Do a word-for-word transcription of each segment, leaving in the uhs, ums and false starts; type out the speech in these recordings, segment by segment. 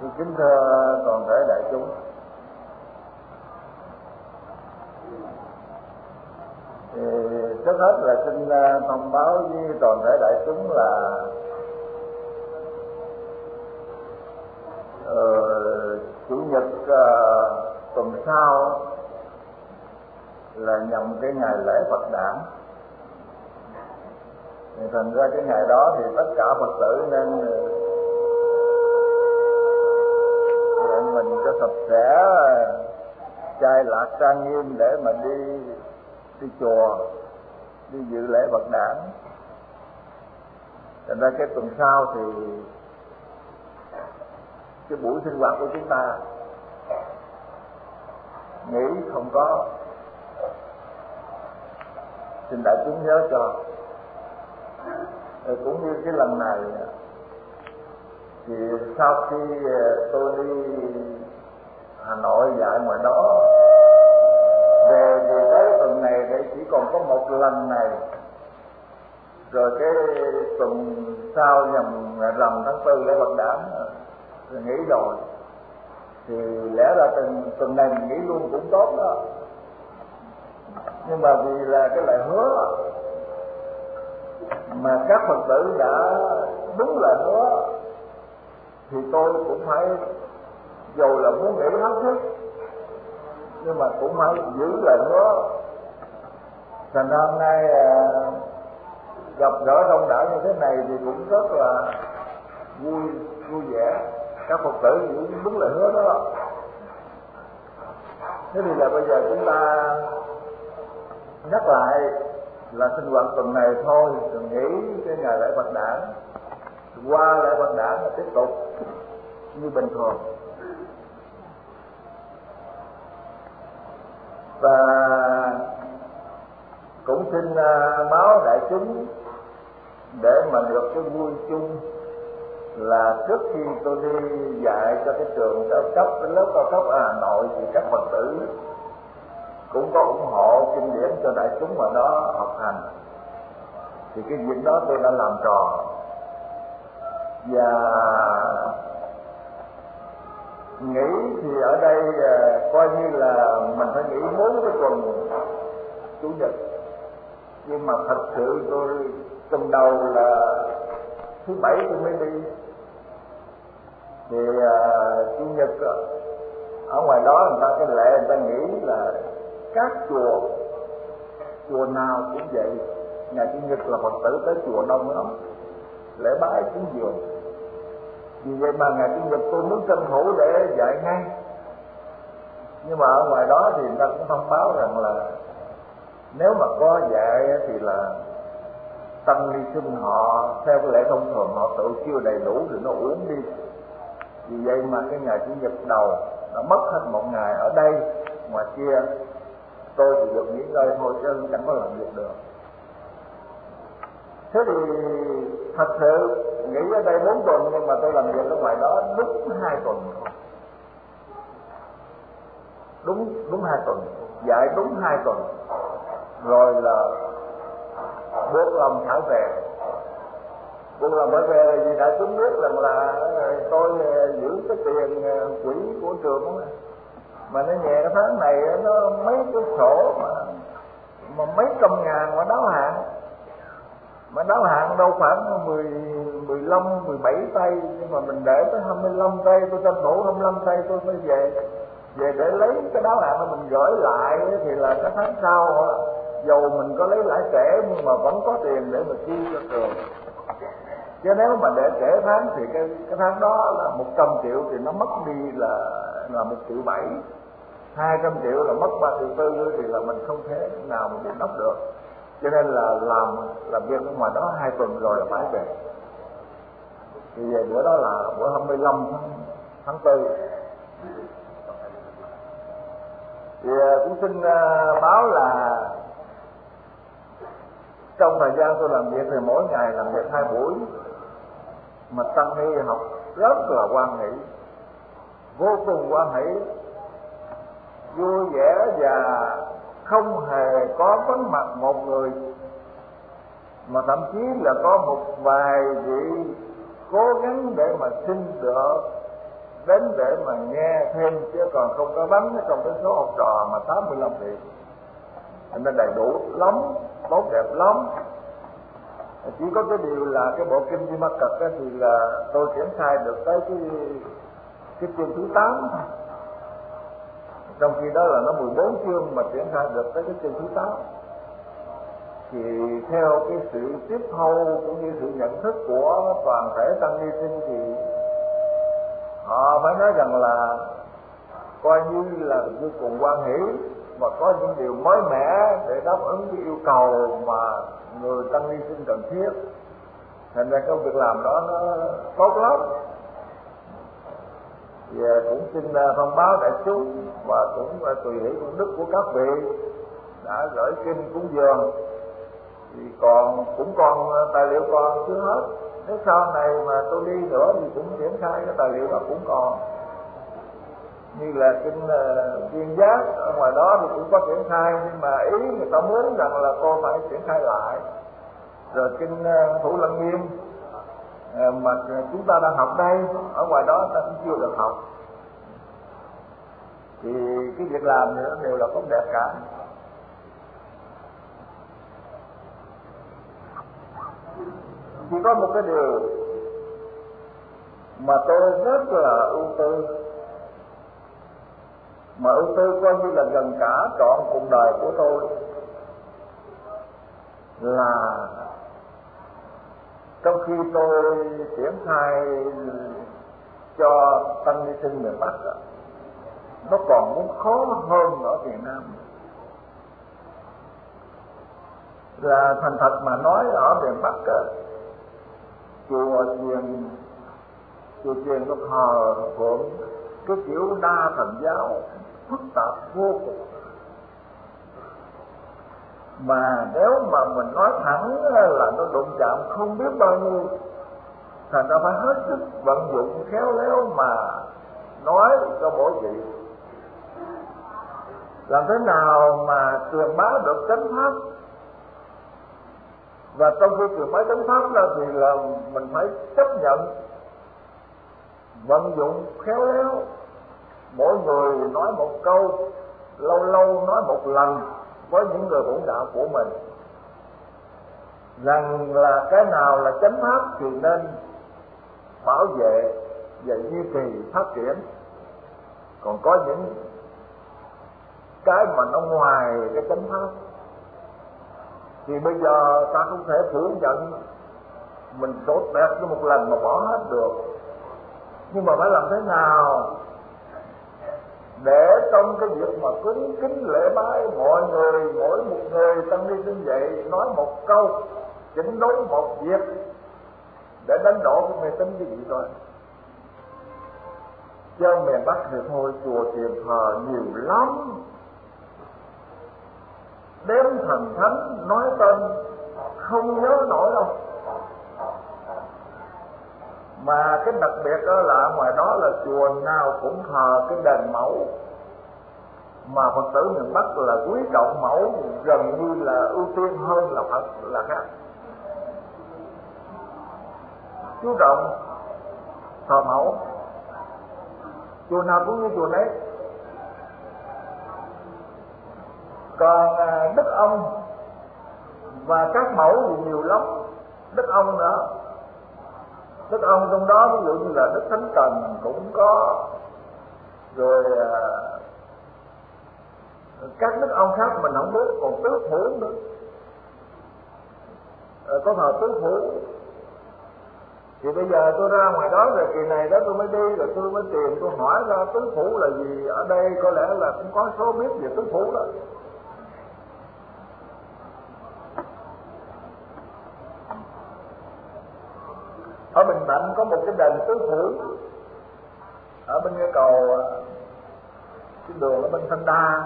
Kính thưa toàn thể đại chúng, thì trước hết là xin thông báo với toàn thể đại chúng là uh, chủ nhật uh, tuần sau là nhằm cái ngày lễ Phật đản. Thì thành ra cái ngày đó thì tất cả Phật tử nên mình cho sạch sẽ, trai lạc trang nghiêm để mà đi đi chùa, đi dự lễ Phật đản. Thành ra cái tuần sau thì cái buổi sinh hoạt của chúng ta nghỉ không có. Xin đại chúng nhớ cho. Rồi cũng như cái lần này thì sau khi tôi đi Hà Nội dạy ngoài đó, về về tới tuần này thì chỉ còn có một lần này, rồi cái tuần sau nhằm ngày rằm tháng tư lễ Phật đản rồi nghỉ rồi, thì lẽ ra tuần tuần này mình nghỉ luôn cũng tốt đó, nhưng mà vì là cái lời hứa mà các Phật tử đã đúng lời hứa thì tôi cũng phải, dù là muốn nghỉ hết sức nhưng mà cũng phải giữ lời hứa. Thành ra hôm nay à, gặp gỡ đông đảo như thế này thì cũng rất là vui vui vẻ. Các Phật tử giữ đúng lời hứa đó. Thế thì là bây giờ chúng ta nhắc lại là sinh hoạt tuần này thôi, rồi nghỉ cái ngày lễ Phật đản, qua lễ Phật đản là tiếp tục như bình thường. Và cũng xin báo đại chúng để mà được cái vui chung là trước khi tôi đi dạy cho cái trường cao cấp, cái lớp cao cấp ở Hà Nội, thì các Phật tử cũng có ủng hộ kinh điển cho đại chúng vào đó học hành. Thì cái việc đó tôi đã làm tròn, và nghỉ thì ở đây coi như là mình phải nghỉ bốn cái tuần chủ nhật, nhưng mà thật sự tôi tuần đầu là thứ bảy tôi mới đi, thì uh, chủ nhật ở ngoài đó người ta cái lệ người ta nghĩ là các chùa chùa nào cũng vậy, ngày chủ nhật là Phật tử tới chùa đông lắm, lễ bái cúng dường. Vì vậy mà ngày chủ nhật tôi muốn tranh thủ để dạy ngay. Nhưng mà ở ngoài đó thì người ta cũng thông báo rằng là nếu mà có dạy thì là tăng ni sinh họ theo cái lễ thông thường họ tự chưa đầy đủ thì nó uổng đi. Vì vậy mà cái ngày chủ nhật đầu nó mất hết một ngày ở đây, ngoài kia tôi thì được nghỉ ngơi thôi chứ chẳng có làm việc được. Thế thì thật sự nghỉ ở đây bốn tuần, nhưng mà tôi làm việc ở ngoài đó đúng hai tuần thôi. Đúng đúng hai tuần, dạy đúng hai tuần, rồi là buộc lòng phải về. Buộc lòng phải về là vì đại chúng biết rằng là tôi giữ cái tiền quỹ của trường đó, mà nó nhẹ cái tháng này nó mấy cái sổ mà mà mấy trăm ngàn mà đáo hạn, mà đáo hạn đâu khoảng mười, mười lăm, mười bảy tay, nhưng mà mình để tới hai mươi lăm tay, tôi tranh thủ hai mươi lăm tay tôi mới về. Về để lấy cái đáo hạn mà mình gửi lại thì là cái tháng sau dầu mình có lấy lãi trễ nhưng mà vẫn có tiền để mà chi cho trường. Chứ nếu mà để trễ tháng thì cái, cái tháng đó là một trăm triệu thì nó mất đi là là một triệu bảy, hai trăm triệu là mất ba triệu tư, thì là mình không thể nào mà bù đắp được. Cho nên là làm làm việc ở ngoài đó hai tuần rồi là phải về. Thì về bữa đó là bữa hai mươi lăm tháng tư. Thì cũng xin báo là trong thời gian tôi làm việc thì mỗi ngày làm việc hai buổi, mà tăng ni học rất là hoan hỷ, vô cùng hoan hỷ, vui vẻ, và không hề có vắng mặt một người, mà thậm chí là có một vài vị cố gắng để mà xin được đến để mà nghe thêm, chứ còn không có bắn trong cái số học trò mà tám mươi lăm vị. Nên đầy đủ lắm, tốt đẹp lắm. Chỉ có cái điều là cái bộ kinh Di Ma Cật thì là tôi triển khai được tới cái cái chương thứ tám, trong khi đó là nó mười bốn chương mà triển khai được tới cái chương thứ tám. Thì theo cái sự tiếp thu cũng như sự nhận thức của toàn thể tăng ni sinh thì họ phải nói rằng là coi như là vô cùng hoan hỷ và có những điều mới mẻ để đáp ứng cái yêu cầu mà người tăng ni sinh cần thiết. Thành ra công việc làm đó nó tốt lắm. Và cũng xin thông báo đại chúng và cũng tùy hỷ công đức của các vị đã gửi kinh cúng dường, thì còn cũng còn tài liệu còn chưa hết. Nếu sau này mà tôi đi nữa thì cũng triển khai cái tài liệu đó cũng còn, như là kinh uh, Viên Giác ở ngoài đó thì cũng có triển khai, nhưng mà ý người ta muốn rằng là cô phải triển khai lại. Rồi kinh uh, Thủ Lăng Nghiêm uh, mà chúng ta đang học đây, ở ngoài đó ta cũng chưa được học. Thì cái việc làm thì nó đều là tốt đẹp cả. Chỉ có một cái điều mà tôi rất là ưu tư, mà ưu tư coi như là gần cả trọn cuộc đời của tôi, là trong khi tôi triển khai cho tăng ni sinh miền Bắc, nó còn muốn khó hơn ở Việt Nam. Là thành thật mà nói, ở miền Bắc chùa chiền chùa chiền có thờ phượng cái kiểu đa thần giáo phức tạp vô cùng, mà nếu mà mình nói thẳng là nó đụng chạm không biết bao nhiêu. Thành ra phải hết sức vận dụng khéo léo mà nói cho mỗi vị, làm thế nào mà truyền bá được chánh pháp. Và trong khi truyền bá chánh pháp đó thì là mình phải chấp nhận vận dụng khéo léo. Mỗi người nói một câu, lâu lâu nói một lần với những người bổn đạo của mình, rằng là cái nào là chánh pháp thì nên bảo vệ và duy trì phát triển. Còn có những cái mà nó ngoài cái chánh pháp thì bây giờ ta không thể phủ nhận mình tốt đẹp cho một lần mà bỏ hết được. Nhưng mà phải làm thế nào để trong cái việc mà cúng kính lễ bái, mọi người mỗi một người tăng ni sinh dậy nói một câu, chỉnh đốn một việc để đánh đổ cái mê tín cái gì thôi. Chứ miền Bắc thì thôi, chùa chiền thờ nhiều lắm, đếm thần thánh nói tên không nhớ nổi đâu. Mà cái đặc biệt đó là ngoài đó là chùa nào cũng thờ cái đền mẫu, mà Phật tử miền Bắc là quý trọng mẫu gần như là ưu tiên hơn là Phật là khác. Chú trọng thờ mẫu, chùa nào cũng như chùa đấy. Còn đức ông và các mẫu thì nhiều lắm. Đức ông nữa, đức ông trong đó ví dụ như là đức Thánh Tần cũng có, rồi các đức ông khác mình không biết. Còn tứ phủ nữa, có thờ tứ phủ. Thì bây giờ tôi ra ngoài đó rồi kỳ này đó tôi mới đi, rồi tôi mới tìm, tôi hỏi ra tứ phủ là gì. Ở đây có lẽ là cũng có số biết về tứ phủ đó. Ở Bình Thạnh có một cái đền tứ phủ ở bên cái cầu, cái đường ở bên Thanh Đa,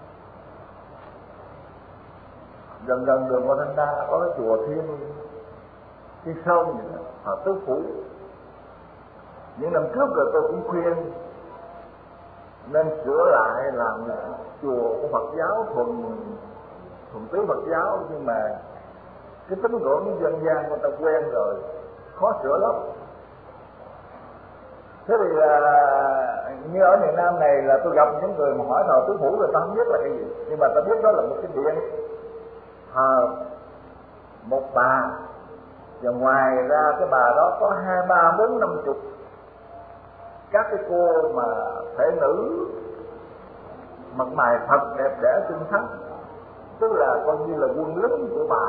gần gần đường qua Thanh Đa có cái chùa Thiên Thiên Sơn vậy đó, ở tứ phủ. Những năm trước rồi tôi cũng khuyên nên sửa lại làm chùa của Phật giáo thuần thuần túy Phật giáo, nhưng mà cái tín ngưỡng dân gian người ta quen rồi, khó sửa lắm. Thế thì là Như ở miền Nam này là tôi gặp những người mà hỏi thờ tứ phủ rồi ta không biết là cái gì, nhưng mà ta biết đó là một cái điện thờ một bà, và ngoài ra cái bà đó có hai ba bốn năm chục các cái cô mà thể nữ mặt mày thật đẹp đẽ xinh xắn, tức là coi như là quân lính của bà.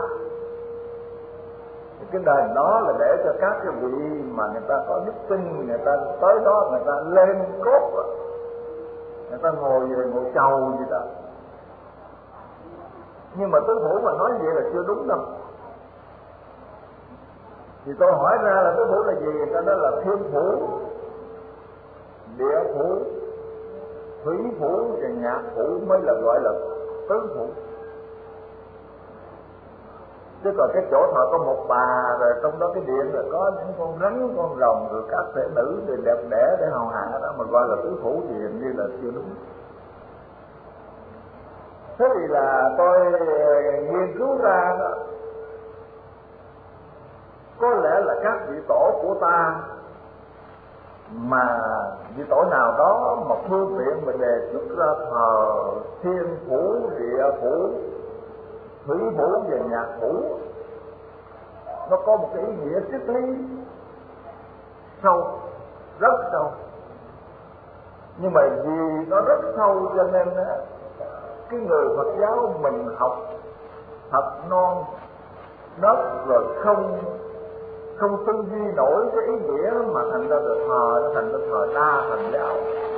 Cái đền đó là để cho các cái vị mà người ta có đức tin, người ta tới đó người ta lên cốt, người ta ngồi về ngồi chầu gì đó. Nhưng mà tứ phủ mà nói vậy là chưa đúng đâu. Thì tôi hỏi ra là tứ phủ là gì? Người ta nói là thiên phủ, địa phủ, thủy phủ và nhạc phủ mới là gọi là tứ phủ. Chứ còn cái chỗ thờ có một bà, rồi trong đó cái điện là có những con rắn, con rồng, rồi các thể nữ để đẹp đẽ để hầu hạ đó mà gọi là tứ phủ thì hình như là chưa đúng. Thế thì là tôi nghiên cứu ra đó, có lẽ là các vị tổ của ta mà vị tổ nào đó mà phương tiện mà đề xuất ra thờ thiên phủ, địa phủ, thủy phủ và nhạc phủ, nó có một cái ý nghĩa triết lý sâu, rất sâu. Nhưng mà vì nó rất sâu cho nên cái người Phật giáo mình học thật non nớt rồi không không tư duy nổi cái ý nghĩa mà thành ra được thờ, nó thành ra thờ đa thần giáo,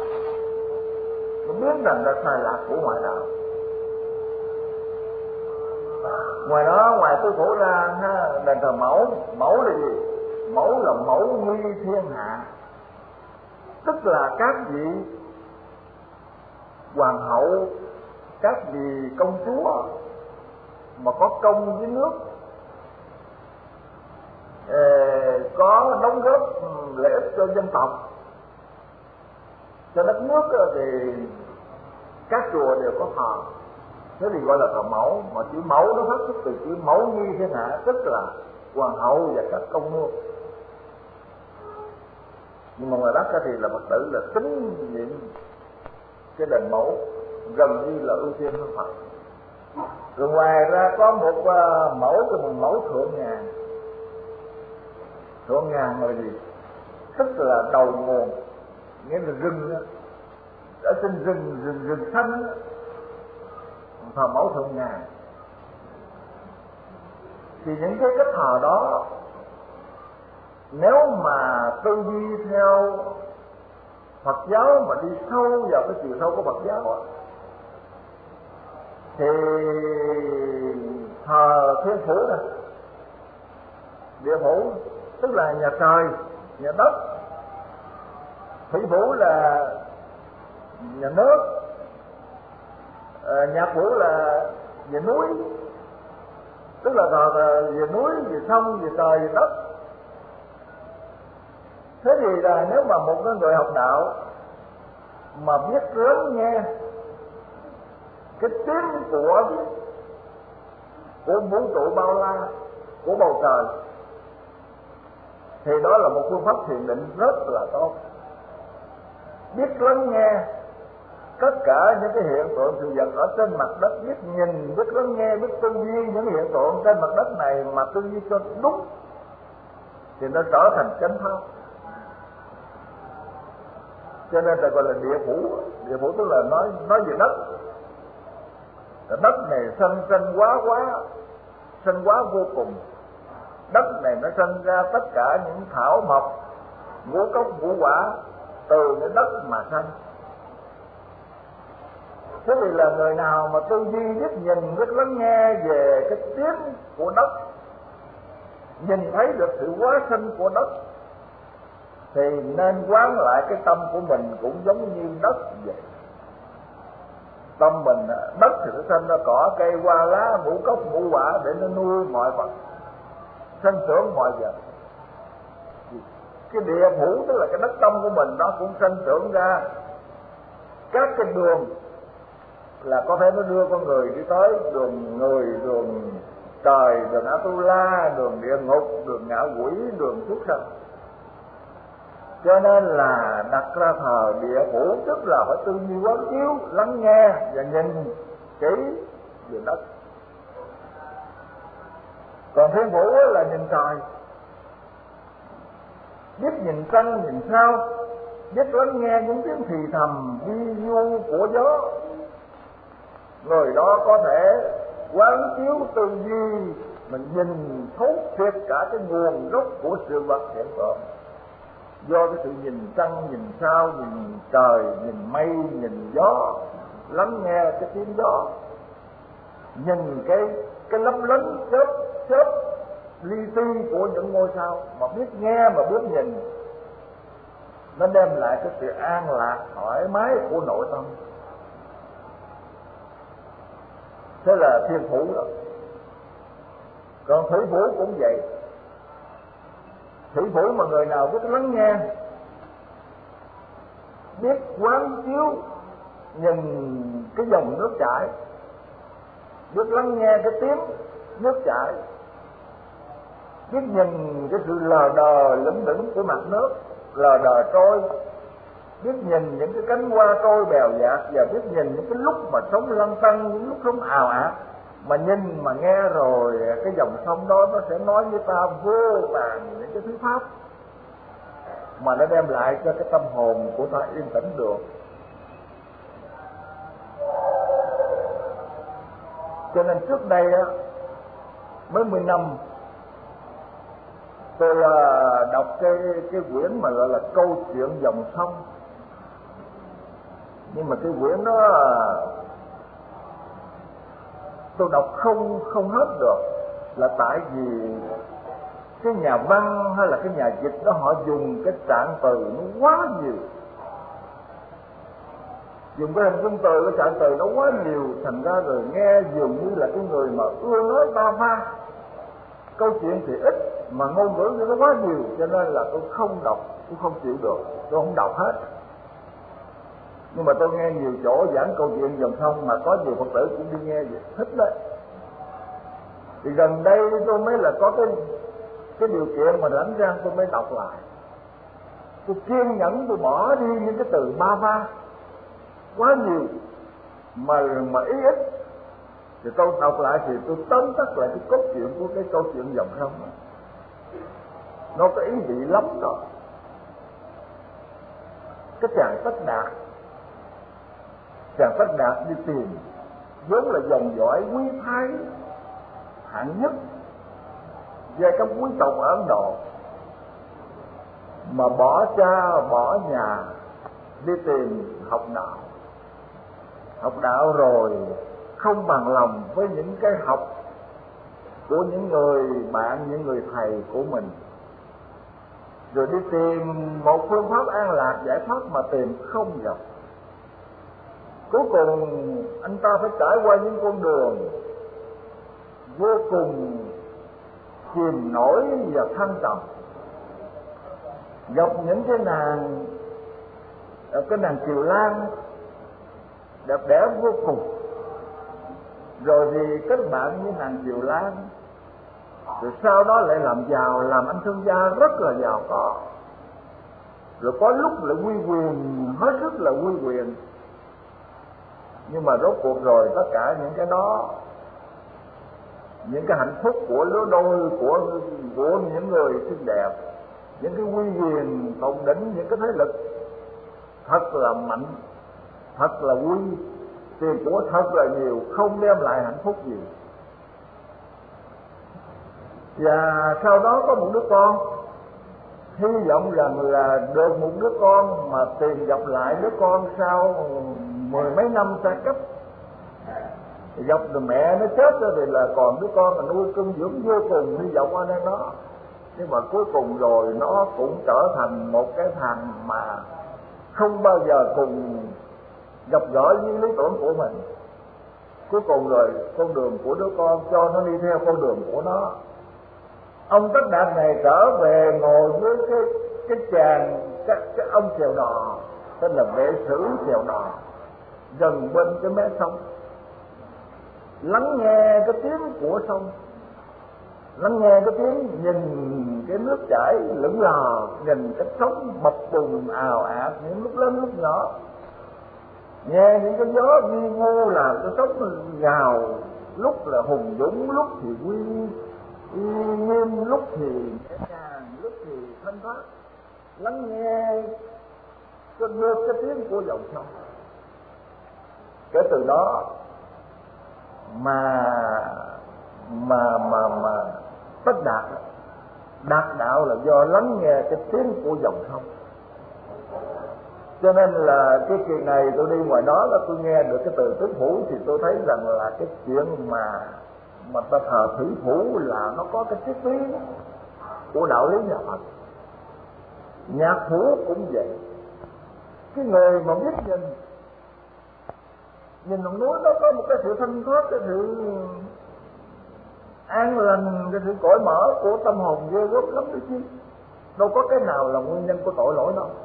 nó biến thành ra sai lạc của ngoại đạo. Ngoài đó, ngoài tứ phủ ra, đền thờ mẫu. Mẫu là gì? Mẫu là mẫu nguy thiên hạ, tức là các vị hoàng hậu, các vị công chúa mà có công với nước, có đóng góp lợi ích cho dân tộc, cho đất nước, thì các chùa đều có thờ. Thế thì gọi là thờ mẫu. Mà chữ mẫu nó phát xuất từ chữ mẫu nghi thiên hạ, tức là hoàng hậu và các công nương. Nhưng mà ngoài Bắc thì là Phật tử là tín nhiệm cái đền mẫu, gần như là ưu tiên hơn Phật. Rồi ngoài ra có một uh, mẫu, cái một mẫu thượng ngàn. Thượng ngàn là gì? Tức là đầu nguồn, nghĩa là rừng đó. Ở trên rừng rừng rừng xanh đó, thờ mẫu thượng ngàn. Thì những cái cách thờ đó, nếu mà tư duy theo Phật giáo mà đi sâu vào cái chiều sâu của Phật giáo đó, thì thờ thiên phủ này, địa phủ tức là nhà trời, nhà đất, thủy phủ là nhà nước, à, nhạc phủ là về núi, tức là thờ về núi, về sông, về trời, về đất. Thế thì là nếu mà một người học đạo mà biết lắng nghe cái tiếng của của vũ trụ bao la, của bầu trời, thì đó là một phương pháp thiền định rất là tốt. Biết lắng nghe tất cả những cái hiện tượng sự vật ở trên mặt đất, biết nhìn, biết lắng nghe, biết tư duy những hiện tượng trên mặt đất này mà tư duy cho đúng, thì nó trở thành chánh pháp. Cho nên ta gọi là địa phủ. Địa phủ tức là nói nói về đất. Đất này sanh sanh quá quá, sanh quá vô cùng. Đất này nó sanh ra tất cả những thảo mộc, ngũ cốc ngũ quả từ cái đất mà sanh. Thế thì là người nào mà tư duy biết nhìn, biết lắng nghe về cái tiếng của đất, nhìn thấy được sự hóa sinh của đất, thì nên quán lại cái tâm của mình cũng giống như đất vậy. Tâm mình, đất thì nó sinh ra cỏ cây hoa lá ngũ cốc ngũ quả để nó nuôi mọi vật, sinh trưởng mọi vật. Cái địa phủ tức là cái đất tâm của mình, nó cũng sinh trưởng ra các cái đường, là có thể nó đưa con người đi tới đường người, đường trời, đường Atula, đường địa ngục, đường ngạ quỷ, đường súc sanh. Cho nên là đặt ra thờ địa phủ, tức là phải tư duy quán chiếu, lắng nghe và nhìn kỹ về đất. Còn thiên phủ là nhìn trời, biết nhìn trăng nhìn sao, biết lắng nghe những tiếng thì thầm vi du của gió. Người đó có thể quán chiếu tư duy, mình nhìn thấu triệt cả cái nguồn gốc của sự vật hiện tượng, do cái sự nhìn trăng nhìn sao, nhìn trời, nhìn mây, nhìn gió, lắng nghe cái tiếng gió, nhìn cái cái lấp lánh chớp chớp li ti của những ngôi sao, mà biết nghe mà biết nhìn, nó đem lại cái sự an lạc thoải mái của nội tâm. Thế là thiên phủ đó. Còn thủy phủ cũng vậy. Thủy phủ mà người nào biết lắng nghe, biết quán chiếu, nhìn cái dòng nước chảy, biết lắng nghe cái tiếng nước chảy, biết nhìn cái sự lờ đờ lững đững của mặt nước lờ đờ trôi, biết nhìn những cái cánh hoa trôi bèo dạt, và biết nhìn những cái lúc mà sóng lăn tăn, những lúc sóng ào ạt, mà nhìn mà nghe rồi cái dòng sông đó nó sẽ nói với ta vô vàn những cái thứ pháp mà nó đem lại cho cái tâm hồn của ta yên tĩnh được. Cho nên trước đây á, mấy mươi năm tôi là đọc cái cái quyển mà gọi là Câu Chuyện Dòng Sông. Nhưng mà cái quyển đó tôi đọc không không hết được, là tại vì cái nhà văn hay là cái nhà dịch đó họ dùng cái trạng từ nó quá nhiều, dùng cái hình dung từ, cái trạng từ nó quá nhiều, thành ra rồi nghe dường như là cái người mà ưa nói ba pha, câu chuyện thì ít mà ngôn ngữ thì nó quá nhiều, cho nên là tôi không đọc, tôi không chịu được, tôi không đọc hết. Nhưng mà tôi nghe nhiều chỗ giảng câu chuyện dòng sông mà có nhiều Phật tử cũng đi nghe vậy, thích đấy. Thì gần đây tôi mới là có cái cái điều kiện mà lãnh ra tôi mới đọc lại. Tôi kiên nhẫn tôi bỏ đi những cái từ ba ba quá nhiều mà mà ý ít, thì tôi đọc lại thì tôi tóm tắt lại cái cốt truyện của cái câu chuyện dòng sông đó. Nó có ý vị lắm rồi. Cái chàng Tất Đạt, chàng Tất Đạt đi tìm vốn là dòng dõi quý phái hạng nhất giai cấp quý tộc ở Ấn Độ, mà bỏ cha bỏ nhà đi tìm học đạo. Học đạo rồi không bằng lòng với những cái học của những người bạn, những người thầy của mình, rồi đi tìm một phương pháp an lạc giải thoát mà tìm không gặp. Cuối cùng anh ta phải trải qua những con đường vô cùng chìm nổi và thăng trầm, gặp những cái nàng, cái nàng Kiều Lan đẹp đẽ vô cùng, rồi thì kết bạn với nàng Kiều Lan, rồi sau đó lại làm giàu, làm anh thương gia rất là giàu có, rồi có lúc lại quy quyền, hết sức là quy quyền. Nhưng mà rốt cuộc rồi tất cả những cái đó, những cái hạnh phúc của lứa đôi, của của những người xinh đẹp, những cái quy quyền tột đỉnh, những cái thế lực thật là mạnh, thật là quý, tiền của thật là nhiều, không đem lại hạnh phúc gì. Và sau đó có một đứa con, hy vọng rằng là được một đứa con mà tìm gặp lại đứa con sau mười mấy năm xa cách. Gặp rồi mẹ nó chết rồi thì là còn đứa con là nuôi cưng dưỡng vô cùng hy vọng ở đây nó. Nhưng mà cuối cùng rồi nó cũng trở thành một cái thằng mà không bao giờ cùng gặp gỡ với lý tưởng của mình. Cuối cùng rồi con đường của đứa con cho nó đi theo con đường của nó. Ông Tất Đạt này trở về ngồi với cái cái chàng cái, cái ông chèo đò tên là Vệ Sử chèo đò gần bên cái mé sông, lắng nghe cái tiếng của sông, lắng nghe cái tiếng, nhìn cái nước chảy lững lờ, nhìn cái sóng bập bùng ào ạt những lúc lớn lúc nhỏ, nghe những cái gió vi vu làm cái sóng gào, lúc là hùng dũng, lúc thì uy nghiêm, lúc thì nhẹ nhàng, lúc thì thanh thoát, lắng nghe cái nước cái tiếng của dòng sông. Kể từ đó mà mà mà mà tất đạt đạt đạo là do lắng nghe cái tiếng của dòng sông. Cho nên là cái chuyện này tôi đi ngoài đó là tôi nghe được cái từ tứ phủ, thì tôi thấy rằng là cái chuyện mà mà ta thờ thủy phủ là nó có cái triết lý của đạo lý nhà Phật. Nhạc phủ cũng vậy. Cái người mà biết nhìn nhìn ngọn núi nó có một cái sự thanh thoát, cái sự an lành, cái sự cởi mở của tâm hồn ghê gớm lắm đấy chứ. Đâu có cái nào là nguyên nhân của tội lỗi đâu.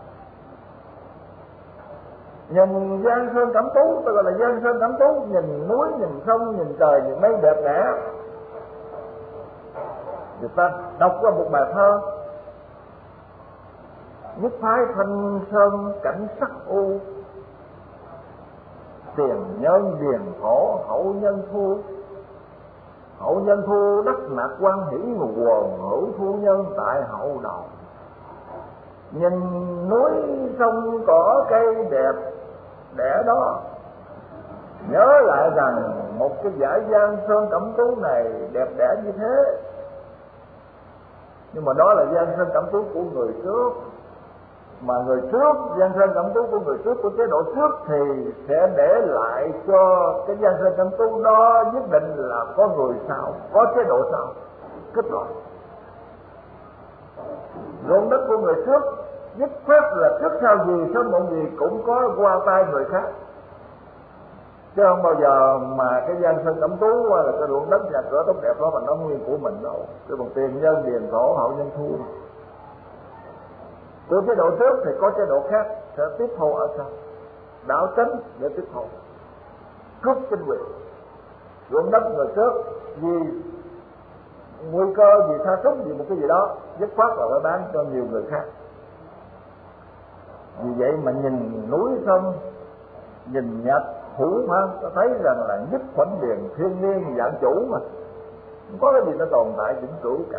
Nhìn Giang Sơn Cẩm Tú, tôi gọi là Giang Sơn Cẩm Tú, nhìn núi, nhìn sông, nhìn trời, nhìn mây đẹp đẽ. Người ta đọc qua một bài thơ: nhất phái thanh sơn cảnh sắc u, tiền nhân điền thổ hậu nhân thu. Hậu nhân thu đất mạc quan hỷ, quần hữu thu nhân tại hậu đầu. Nhìn núi sông cỏ cây đẹp đẽ đó, nhớ lại rằng một cái dải Giang Sơn Cẩm Tú này đẹp đẽ như thế. Nhưng mà đó là Giang Sơn Cẩm Tú của người trước. Mà người trước, Giang Sơn Cẩm Tú của người trước, của chế độ trước, thì sẽ để lại cho cái Giang Sơn Cẩm Tú đó nhất định là có người sau, có chế độ sau kết luận. Ruộng đất của người trước nhất phát là trước sau gì, sớm muộn gì cũng có qua tay người khác, chứ không bao giờ mà cái Giang Sơn Cẩm Tú là cái ruộng đất nhà cửa tốt đẹp đó mà nó nguyên của mình đâu. Cái bằng tiền nhân điền thổ hậu nhân thu. Của chế độ trước thì có chế độ khác sẽ tiếp thu ở sau, đạo chánh để tiếp thu cướp chính quyền. Ruộng đất người trước vì nguy cơ, vì tha sút, vì một cái gì đó, dứt khoát là phải bán cho nhiều người khác. Vì vậy mà nhìn núi sông, nhìn nhật phủ hoang, ta thấy rằng là nhất khoảnh điền thiên nhiên dạng chủ mà, không có cái gì nó tồn tại vĩnh cửu cả.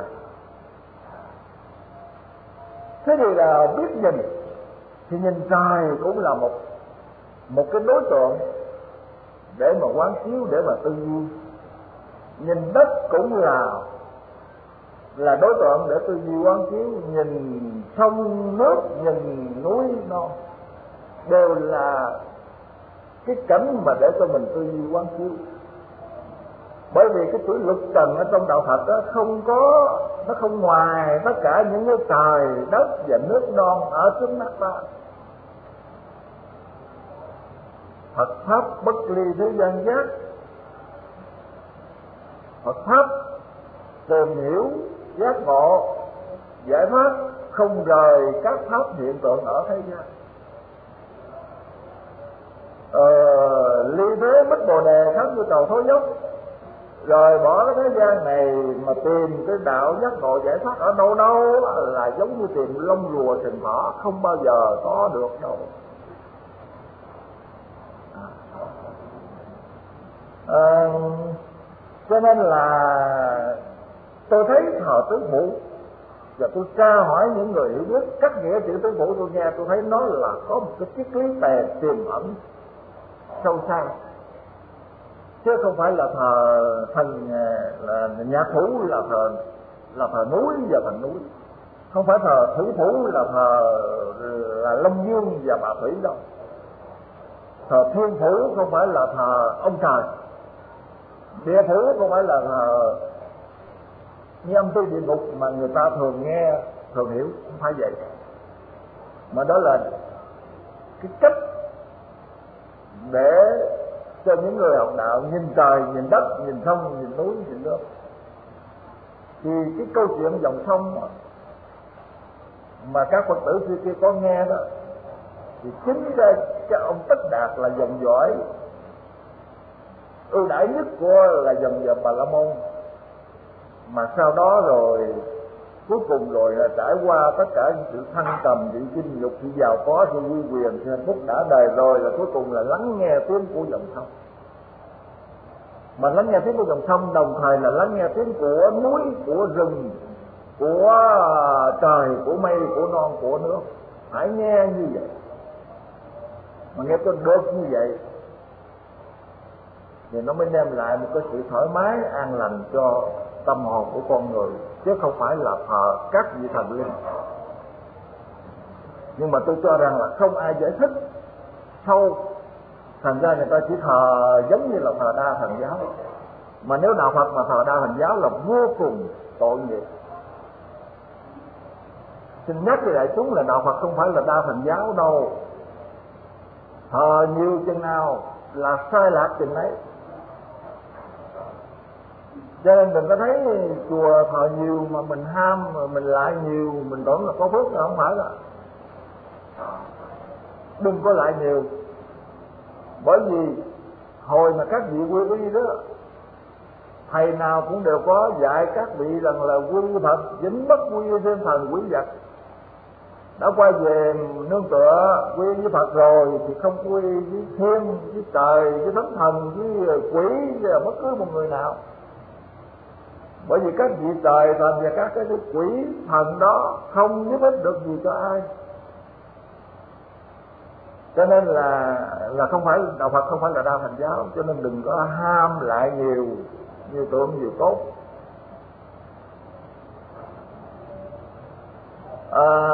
Thế thì là biết nhìn, thì nhìn trời cũng là một một cái đối tượng để mà quán chiếu, để mà tư duy. Nhìn đất cũng là là đối tượng để tư duy quán chiếu. Nhìn sông nước, nhìn núi non đều là cái cảnh mà để cho mình tư duy quán chiếu. Bởi vì cái chữ lục trần ở trong đạo Phật đó không có, nó không ngoài tất cả những cái trời đất và nước non ở trước mắt ta. Phật pháp bất ly thế gian giác. Phật pháp tìm hiểu giác ngộ giải thoát không rời các pháp hiện tượng ở thế gian. Ờ, ly thế bất bồ đề khác như cầu thối dốc, rồi bỏ cái thế gian này mà tìm cái đạo giác ngộ giải thoát ở đâu đâu là giống như tìm lông rùa sừng thỏ, không bao giờ có được đâu. À, cho nên là tôi thấy thờ tứ phủ, và tôi tra hỏi những người hiểu biết cách nghĩa chữ tứ phủ, tôi nghe tôi thấy nó là có một cái triết lý tề tiềm ẩn sâu xa, chứ không phải là thờ thần là nhạc phủ, là thờ là thờ núi và thần núi, không phải thờ thủy phủ là thờ là Long Dương và bà Thủy đâu. Thờ thiên phủ không phải là thờ ông trời, địa phủ không phải là thờ như âm ty địa ngục mà người ta thường nghe thường hiểu, không phải vậy. Mà đó là cái cách để cho những người học đạo nhìn trời, nhìn đất, nhìn sông, nhìn núi, nhìn nước. Thì cái câu chuyện dòng sông mà các Phật tử xưa kia có nghe đó, thì chính ra cái ông Tất Đạt là dòng dõi ưu đãi nhất của là dòng dõi Bà La Môn. mà sau đó rồi cuối cùng rồi là trải qua tất cả những sự thăng trầm, sự chinh nhục, sự giàu có, sự uy quyền, sự hạnh phúc đã đời rồi, là cuối cùng là lắng nghe tiếng của dòng sông. Mà lắng nghe tiếng của dòng sông đồng thời là lắng nghe tiếng của núi, của rừng, của trời, của mây, của non, của nước. Phải nghe như vậy, mà nghe có được như vậy thì nó mới đem lại một cái sự thoải mái, an lành cho tâm hồn của con người, chứ không phải là thờ các vị thần linh. Nhưng mà tôi cho rằng là không ai giải thích sâu, thành ra người ta chỉ thờ giống như là thờ đa thần giáo. Mà nếu đạo Phật mà thờ đa thần giáo là vô cùng tội nghiệp. Xin nhắc với đại chúng là đạo Phật không phải là đa thần giáo đâu. Thờ nhiều chừng nào là sai lạc chừng ấy. Cho nên đừng có thấy chùa thờ nhiều mà mình ham, mà mình lại nhiều, mình tưởng là có phước, là không phải là. Đừng có lại nhiều. Bởi vì hồi mà các vị quy y đó, thầy nào cũng đều có dạy các vị rằng là quy Phật dính bất quy thêm thần quý vật. Đã quay về nương tựa quy với Phật rồi thì không quy với thiên, với trời, với thánh thần, với quỷ, với bất cứ một người nào. Bởi vì các vị trời thần và các cái quỷ thần đó không giúp ích được gì cho ai. Cho nên là là không phải đạo Phật không phải là đa thần giáo, cho nên đừng có ham lại nhiều, nhiều tượng nhiều tốt. À,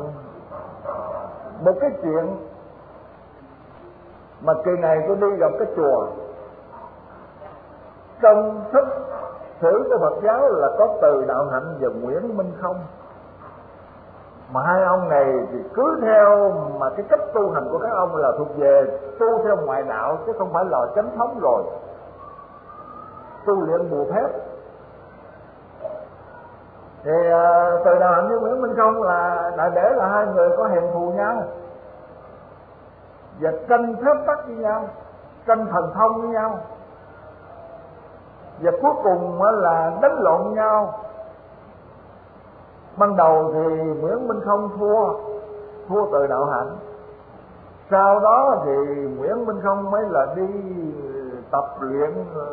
một cái chuyện mà kỳ này tôi đi gặp cái chùa, trong sách sử của Phật giáo là có Từ Đạo Hạnh và Nguyễn Minh Không. Mà hai ông này thì cứ theo mà cái cách tu hành của các ông là thuộc về tu theo ngoại đạo, chứ không phải là chánh thống rồi, tu luyện bùa phép. Thì uh, Từ Đạo Hạnh với Nguyễn Minh Không là đại để là hai người có hẹn thù nhau và tranh phép tắc với nhau, tranh thần thông với nhau, và cuối cùng là đánh lộn nhau. Ban đầu thì Nguyễn Minh Không thua, thua Từ Đạo Hạnh. Sau đó thì Nguyễn Minh Không mới là đi tập luyện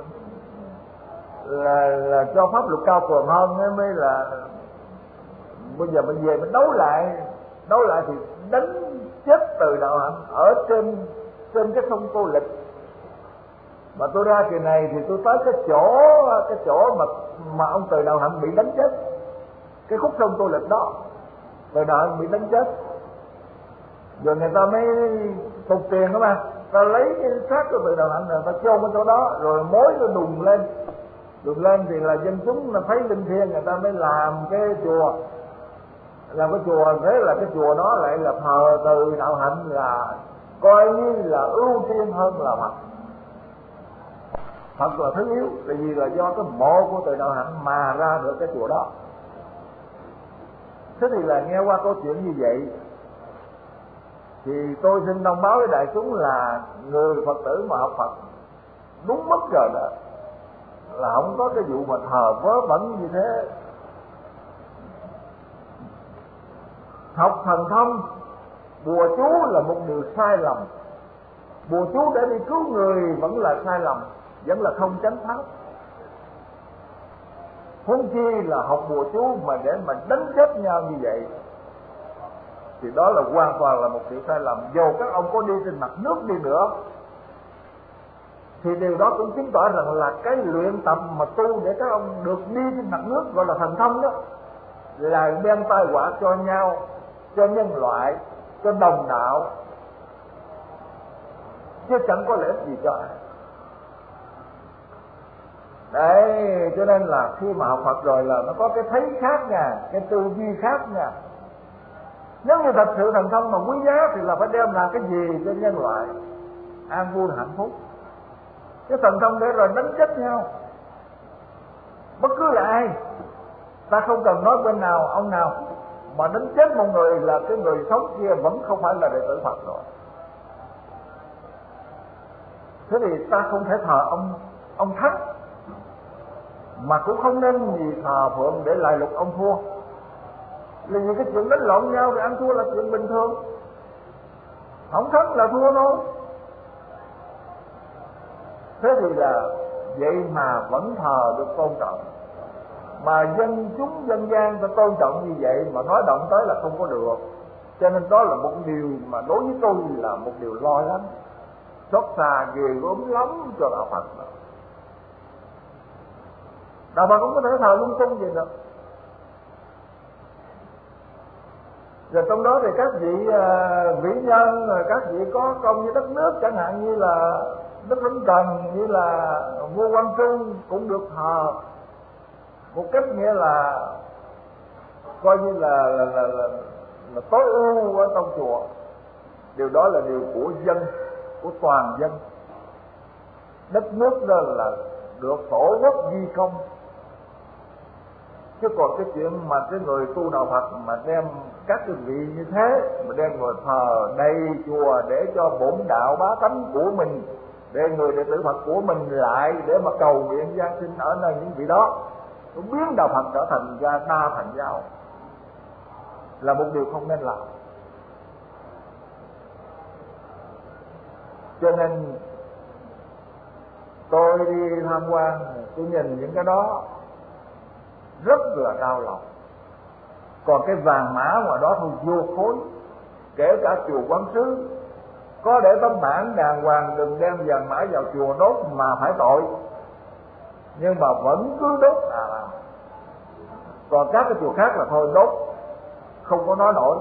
là, là cho pháp luật cao cường hơn, mới là bây giờ mình về mình đấu lại, đấu lại thì đánh chết Từ Đạo Hạnh ở trên trên cái sông Tô Lịch. Mà tôi ra kỳ này thì tôi tới cái chỗ cái chỗ mà mà ông Từ Đạo Hạnh bị đánh chết, cái khúc sông Tô Lịch đó, Từ Đạo Hạnh bị đánh chết. Rồi người ta mới tục tiền đó mà, ta lấy cái xác của Từ Đạo Hạnh, người ta chôn ở chỗ đó, rồi mối nó đùng lên, đùng lên thì là dân chúng nó thấy linh thiêng, người ta mới làm cái chùa, làm cái chùa. Thế là cái chùa đó lại là thờ Từ Đạo Hạnh, là coi như là ưu tiên hơn là Phật. Phật là thứ yếu, là vì là do cái mộ của Từ Đạo Hạnh mà ra được cái chùa đó. Thế thì là nghe qua câu chuyện như vậy thì tôi xin thông báo với đại chúng là người Phật tử mà học Phật đúng mất rồi đó, là không có cái vụ mà thờ vớ vẩn như thế. Học thần thông, bùa chú là một điều sai lầm. Bùa chú để đi cứu người vẫn là sai lầm, vẫn là không chánh pháp. Huống chi là học bùa chú mà để mà đánh chết nhau như vậy thì đó là hoàn toàn là một sự sai lầm. Dù các ông có đi trên mặt nước đi nữa thì điều đó cũng chứng tỏ rằng là cái luyện tập mà tu để các ông được đi trên mặt nước gọi là thần thông đó là đem tai họa cho nhau, cho nhân loại, cho đồng đạo, chứ chẳng có lợi ích gì cho ai. Đấy, cho nên là khi mà học Phật rồi là nó có cái thấy khác nha, cái tư duy khác nha. Nếu như thật sự thần thông mà quý giá thì là phải đem làm cái gì cho nhân loại an vui hạnh phúc. Cái thần thông để rồi đánh chết nhau, bất cứ là ai, ta không cần nói bên nào, ông nào, mà đánh chết một người là cái người sống kia vẫn không phải là đệ tử Phật rồi. Thế thì ta không thể thờ ông ông Thất, mà cũng không nên vì thờ phượng để lại lục ông thua. Là vì cái chuyện đánh lộn nhau thì ăn thua là chuyện bình thường, không thắng là thua thôi. Thế thì là vậy mà vẫn thờ được tôn trọng, mà dân chúng dân gian ta tôn trọng như vậy mà nói động tới là không có được. Cho nên đó là một điều mà đối với tôi là một điều lo lắm, xót xa ghê gớm lắm cho đạo Phật. Đạo Phật không có thể thờ lung tung gì được. Rồi trong đó thì các vị uh, vĩ nhân, các vị có công với đất nước, chẳng hạn như là Đức Vĩnh Trần, như là vua Quang Trung cũng được thờ một cách nghĩa là coi như là là, là, là, là tối ưu ở trong chùa. Điều đó là điều của dân, của toàn dân. Đất nước đó là được tổ quốc ghi công. Chứ còn cái chuyện mà cái người tu đạo Phật mà đem các cái vị như thế mà đem người thờ đầy chùa để cho bổn đạo bá tánh của mình, để người đệ tử Phật của mình lại để mà cầu nguyện giáng sinh ở nơi những vị đó, cũng biến đạo Phật trở thành ra đa thành giáo, là một điều không nên làm. Cho nên tôi đi tham quan, tôi nhìn những cái đó rất là đau lòng. Còn cái vàng mã ngoài đó thôi vô khối. Kể cả chùa Quán Sứ có để tấm bảng đàng hoàng đừng đem vàng mã vào chùa đốt mà phải tội, nhưng mà vẫn cứ đốt à làm. Còn các cái chùa khác là thôi đốt, không có nói nổi.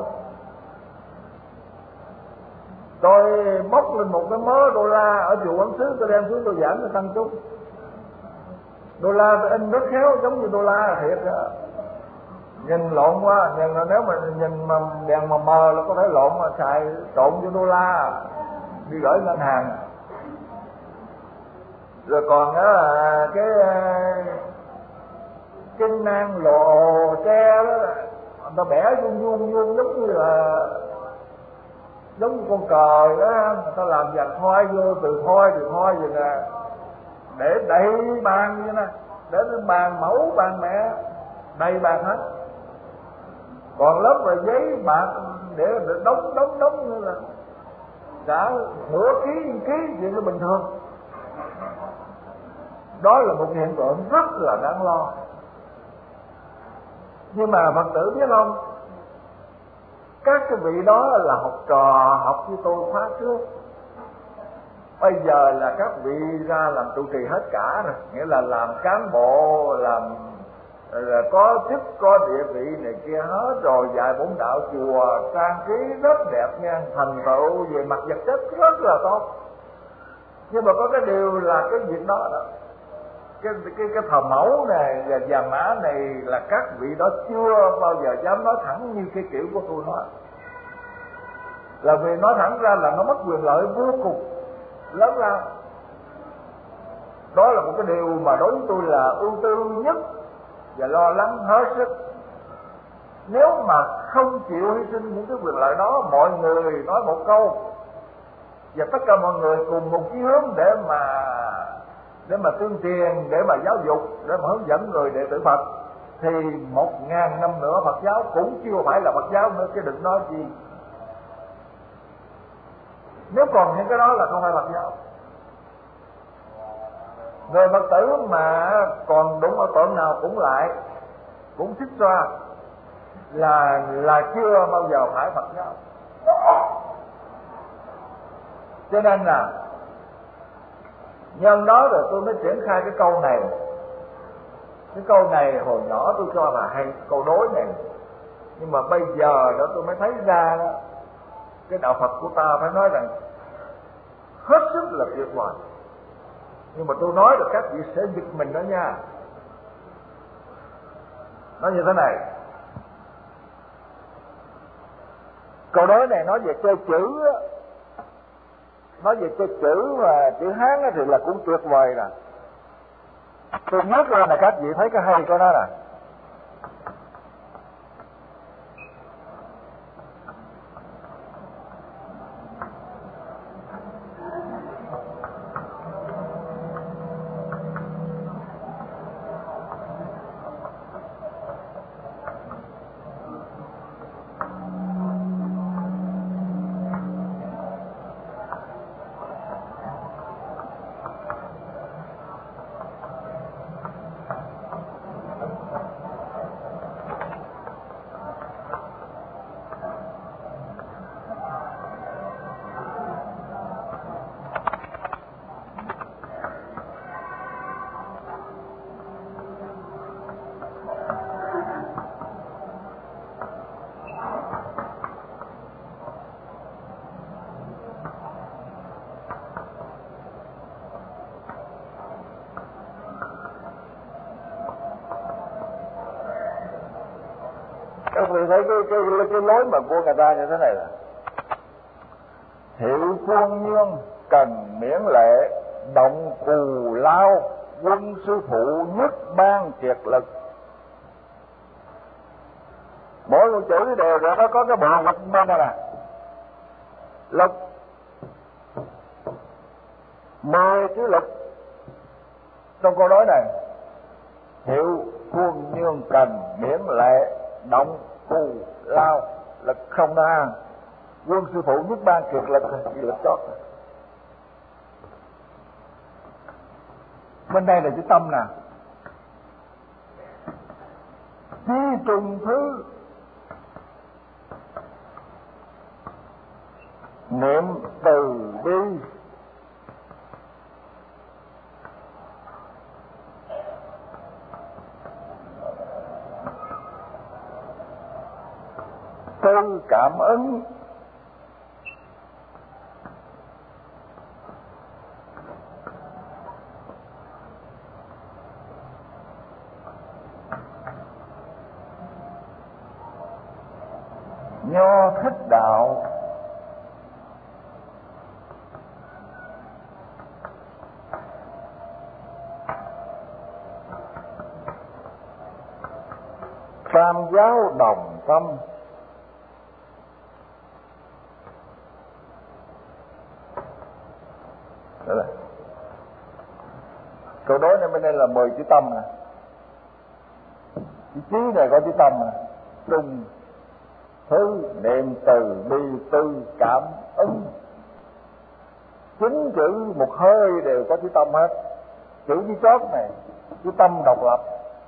Tôi bóc lên một cái mớ đô la ở chùa Quán Sứ, tôi đem xuống tôi giảng cho tăng chúng. Đô la tôi in rất khéo, giống như đô la thiệt đó. Nhìn lộn quá, nhưng mà nếu mà nhìn mà đèn mà mờ là có thể lộn mà xài trộn vô đô la đi gửi ngân hàng. Rồi còn đó là cái cái nang lồ tre đó, người ta bẻ vuông vuông vuông giống như là giống như con cờ đó, người ta làm vàng thoi vô, từ thoi từ thoi vậy nè, để đầy bàn như nè, để cái bàn mẫu bàn mẹ đầy bàn hết. Còn lớp là giấy bạc để, để đóng đóng đóng như là cả nửa ký ký chuyện nó bình thường. Đó là một hiện tượng rất là đáng lo. Nhưng mà Phật tử biết không, các cái vị đó là học trò học với tôi khóa trước, bây giờ là các vị ra làm trụ trì hết cả rồi, nghĩa là làm cán bộ, làm là có chức có địa vị này kia hết rồi, dạy bổn đạo chùa trang trí rất đẹp nha, thành tựu về mặt vật chất rất là tốt. Nhưng mà có cái điều là cái việc đó, đó cái cái cái thờ mẫu này và vàng mã này là các vị đó chưa bao giờ dám nói thẳng như cái kiểu của tôi nói, là vì nói thẳng ra là nó mất quyền lợi vô cùng lớn lao. Đó là một cái điều mà đối với tôi là ưu tư nhất và lo lắng hết sức. Nếu mà không chịu hy sinh những cái quyền lợi đó, mọi người nói một câu và tất cả mọi người cùng một chí hướng để mà để mà tuyên truyền, để mà giáo dục, để mà hướng dẫn người đệ tử Phật, thì một ngàn năm nữa Phật giáo cũng chưa phải là Phật giáo nữa, chứ đừng nói gì. Nếu còn những cái đó là không phải Phật giáo. Người Phật tử mà còn đúng ở cỡ nào cũng lại, cũng thích xoa là là chưa bao giờ phải Phật giáo. Cho nên là nhân đó rồi tôi mới triển khai cái câu này. Cái câu này hồi nhỏ tôi cho là hay, câu đối này. Nhưng mà bây giờ đó tôi mới thấy ra đó, cái đạo Phật của ta phải nói rằng hết sức là tuyệt vời. Nhưng mà tôi nói được các vị sẽ giật mình đó nha. Nói như thế này, câu đối này nói về chơi chữ, nói về chơi chữ và chữ Hán thì là cũng tuyệt vời nè. Tôi nhớ ra là các vị thấy cái hay câu đó nè. các vị thấy cái, cái, cái, cái lối mà của người ta như thế này là hiệu quân dương cần miễn lệ, động cù lao, quân sư phụ nhất ban kiệt lực. Mỗi một chữ đều ra nó có cái bộ lực bên này nè. Lực mười chữ lực trong câu nói này. Hiệu quân dương cần miễn lệ, động cù lao, lực không đa, quân sư phụ nhất ban kiệt lực, lực chót. Bên đây là chữ tâm nè. Chi trùng thứ niệm từ bi, tư cảm ứng, nho thích đạo, tam giáo đồng tâm. Đó là câu đối này bên đây là mười chữ tâm nè. Chữ chí này có chữ tâm nè. Trung thứ niệm từ bi tư cảm ứng, chính chữ một hơi đều có chữ tâm hết. Chữ chữ chót này chữ tâm độc lập.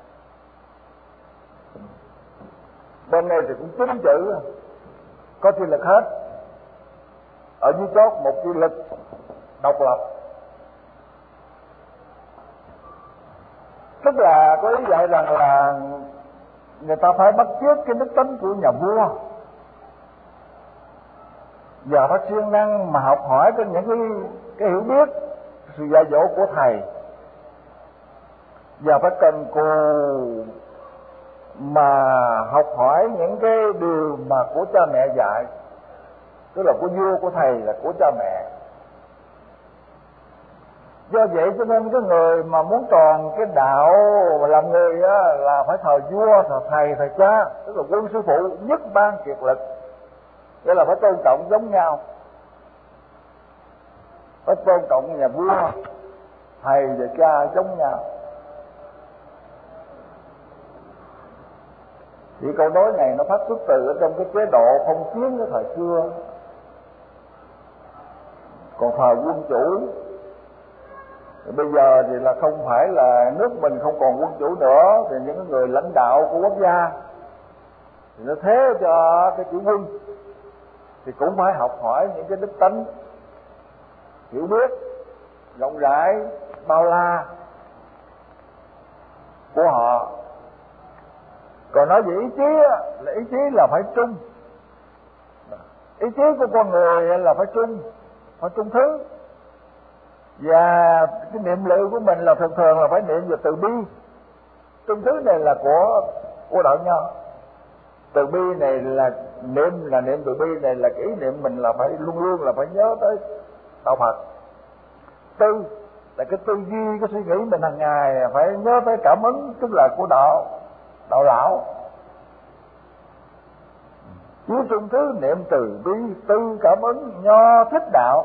Bên này thì cũng chín chữ có chữ lực hết. Ở dưới chót một chữ lực độc lập. Tức là có ý dạy rằng là người ta phải bắt chước cái đức tính của nhà vua, và phải siêng năng mà học hỏi trên những cái, cái hiểu biết, sự dạy dỗ của thầy, và phải cần cù mà học hỏi những cái điều mà của cha mẹ dạy, tức là của vua, của thầy, là của cha mẹ. Do vậy cho nên cái người mà muốn tròn cái đạo mà làm người á, là phải thờ vua, thờ thầy, thờ cha, tức là quân sư phụ nhất ban kiệt lực. Nghĩa là phải tôn trọng giống nhau, phải tôn trọng nhà vua, thầy và cha giống nhau. Thì câu nói này nó phát xuất từ ở trong cái chế độ phong kiến của thời xưa. Còn thời quân chủ thì bây giờ thì là không phải là nước mình không còn quân chủ nữa, thì những người lãnh đạo của quốc gia thì nó thế cho cái chủ quân thì cũng phải học hỏi những cái đức tánh hiểu biết rộng rãi bao la của họ. Còn nói về ý chí là ý chí là phải trung, ý chí của con người là phải trung, phải trung thứ. Và cái niệm lự của mình là thường thường là phải niệm về từ bi. Trung thứ này là của của đạo Nho. Từ bi này là niệm là niệm từ bi này là cái ý niệm mình là phải luôn luôn là phải nhớ tới đạo Phật. Tư là cái tư duy, cái suy nghĩ mình hàng ngày phải nhớ tới cảm ứng, tức là của đạo đạo lão. Chí trung thứ niệm từ bi tư cảm ứng, nho thích đạo.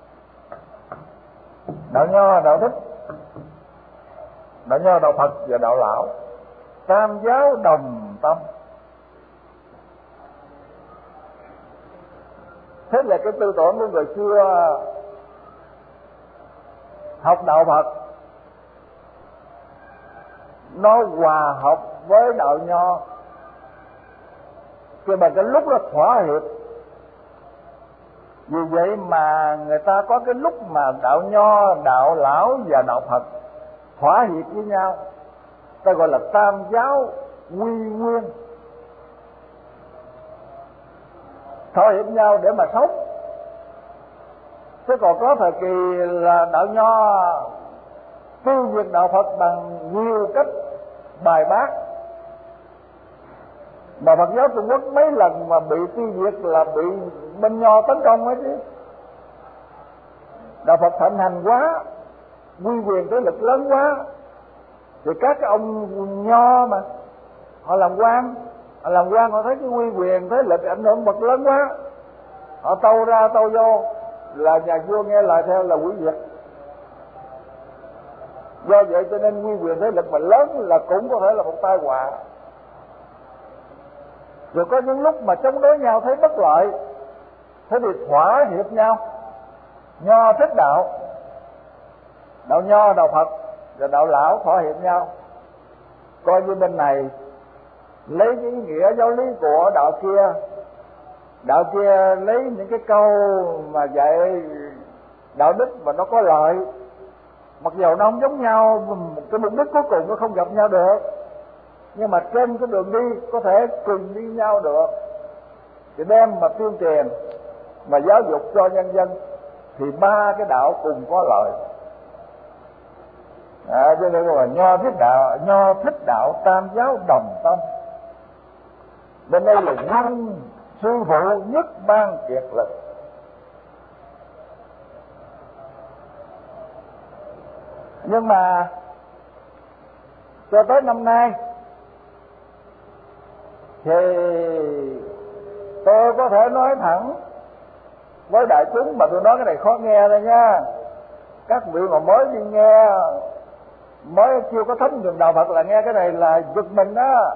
Đạo Nho, đạo thích, đạo Nho, đạo Phật và đạo lão. Tam giáo đồng tâm. Thế là cái tư tưởng của người xưa học đạo Phật nó hòa hợp với đạo Nho, nhưng mà cái lúc nó thỏa hiệp. Vì vậy mà người ta có cái lúc mà đạo Nho, đạo lão và đạo Phật thỏa hiệp với nhau, ta gọi là tam giáo quy nguyên, thỏa hiệp nhau để mà sống. Thế còn có thời kỳ là đạo Nho tiêu diệt đạo Phật bằng nhiều cách bài bác, Mà Phật giáo Trung Quốc mấy lần mà bị tiêu diệt là bị bên Nho tấn công ấy chứ. Đạo Phật thịnh hành quá, quy quyền thế lực lớn quá, thì các cái ông Nho mà họ làm quan, họ làm quan họ thấy cái quy quyền thế lực ảnh hưởng bậc lớn quá, họ tâu ra tâu vô là nhà vua nghe lời theo là hủy diệt. Do vậy cho nên quy quyền thế lực mà lớn là cũng có thể là một tai họa. Rồi có những lúc mà chống đối nhau thấy bất lợi, thế thì thỏa hiệp nhau. Nho thích đạo, đạo Nho, đạo Phật và đạo Lão thỏa hiệp nhau, coi như bên này lấy cái ý nghĩa giáo lý của đạo kia, đạo kia lấy những cái câu mà dạy đạo đức mà nó có lợi, mặc dù nó không giống nhau, cái mục đích cuối cùng nó không gặp nhau được, nhưng mà trên cái đường đi có thể cùng đi nhau được, thì đem mà tuyên truyền mà giáo dục cho nhân dân thì ba cái đạo cùng có lợi. À, cho nên là Nho thích đạo, Nho thích đạo tam giáo đồng tâm. Bên đây là quân sư phụ nhất ban kiệt lực. Nhưng mà cho tới năm nay thì tôi có thể nói thẳng với đại chúng, mà tôi nói cái này khó nghe thôi nha. Các vị mà mới đi nghe, mới chưa có thấm nhuần đạo Phật là nghe cái này là giật mình đó.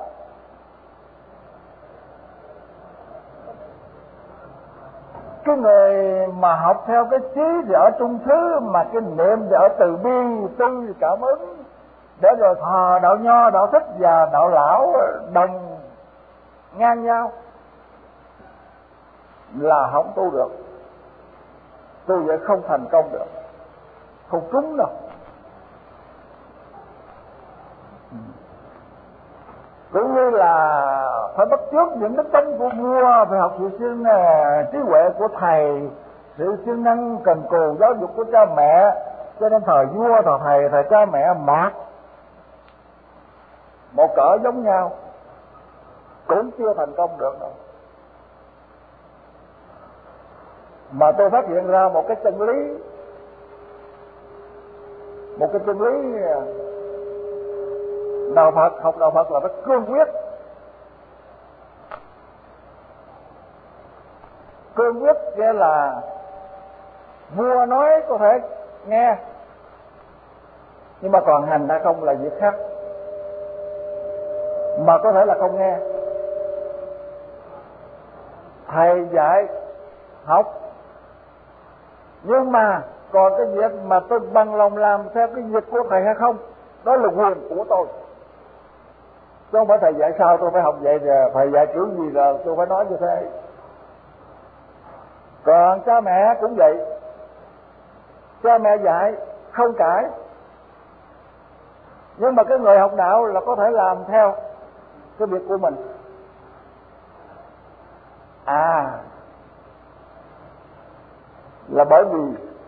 Cái người mà học theo cái trí thì ở trung thứ, mà cái niệm thì ở từ bi, tư cảm ứng, để rồi thờ đạo Nho, đạo Thích và đạo Lão đồng ngang nhau là không tu được. Tu vậy không thành công được, không trúng đâu. Cũng như là phải bắt chước những đức tánh của vua, phải học sự siêng trí huệ của thầy, sự siêng năng cần cù giáo dục của cha mẹ. Cho nên thời vua, thời thầy, thời cha mẹ mạt một cỡ giống nhau cũng chưa thành công được đâu. Mà tôi phát hiện ra một cái chân lý, một cái chân lý đạo Phật, học đạo Phật là phải cương quyết. Cương quyết nghĩa là vua nói có thể nghe, nhưng mà còn hành hay không là việc khác. Mà có thể là không nghe, thầy dạy học, nhưng mà còn cái việc mà tôi bằng lòng làm theo cái việc của thầy hay không, đó là quyền của tôi, chứ không phải thầy dạy sao tôi phải học vậy, rồi thầy dạy kiểu gì là tôi phải nói như thế. Còn cha mẹ cũng vậy, cha mẹ dạy không cãi, nhưng mà cái người học đạo là có thể làm theo cái việc của mình. À, là bởi vì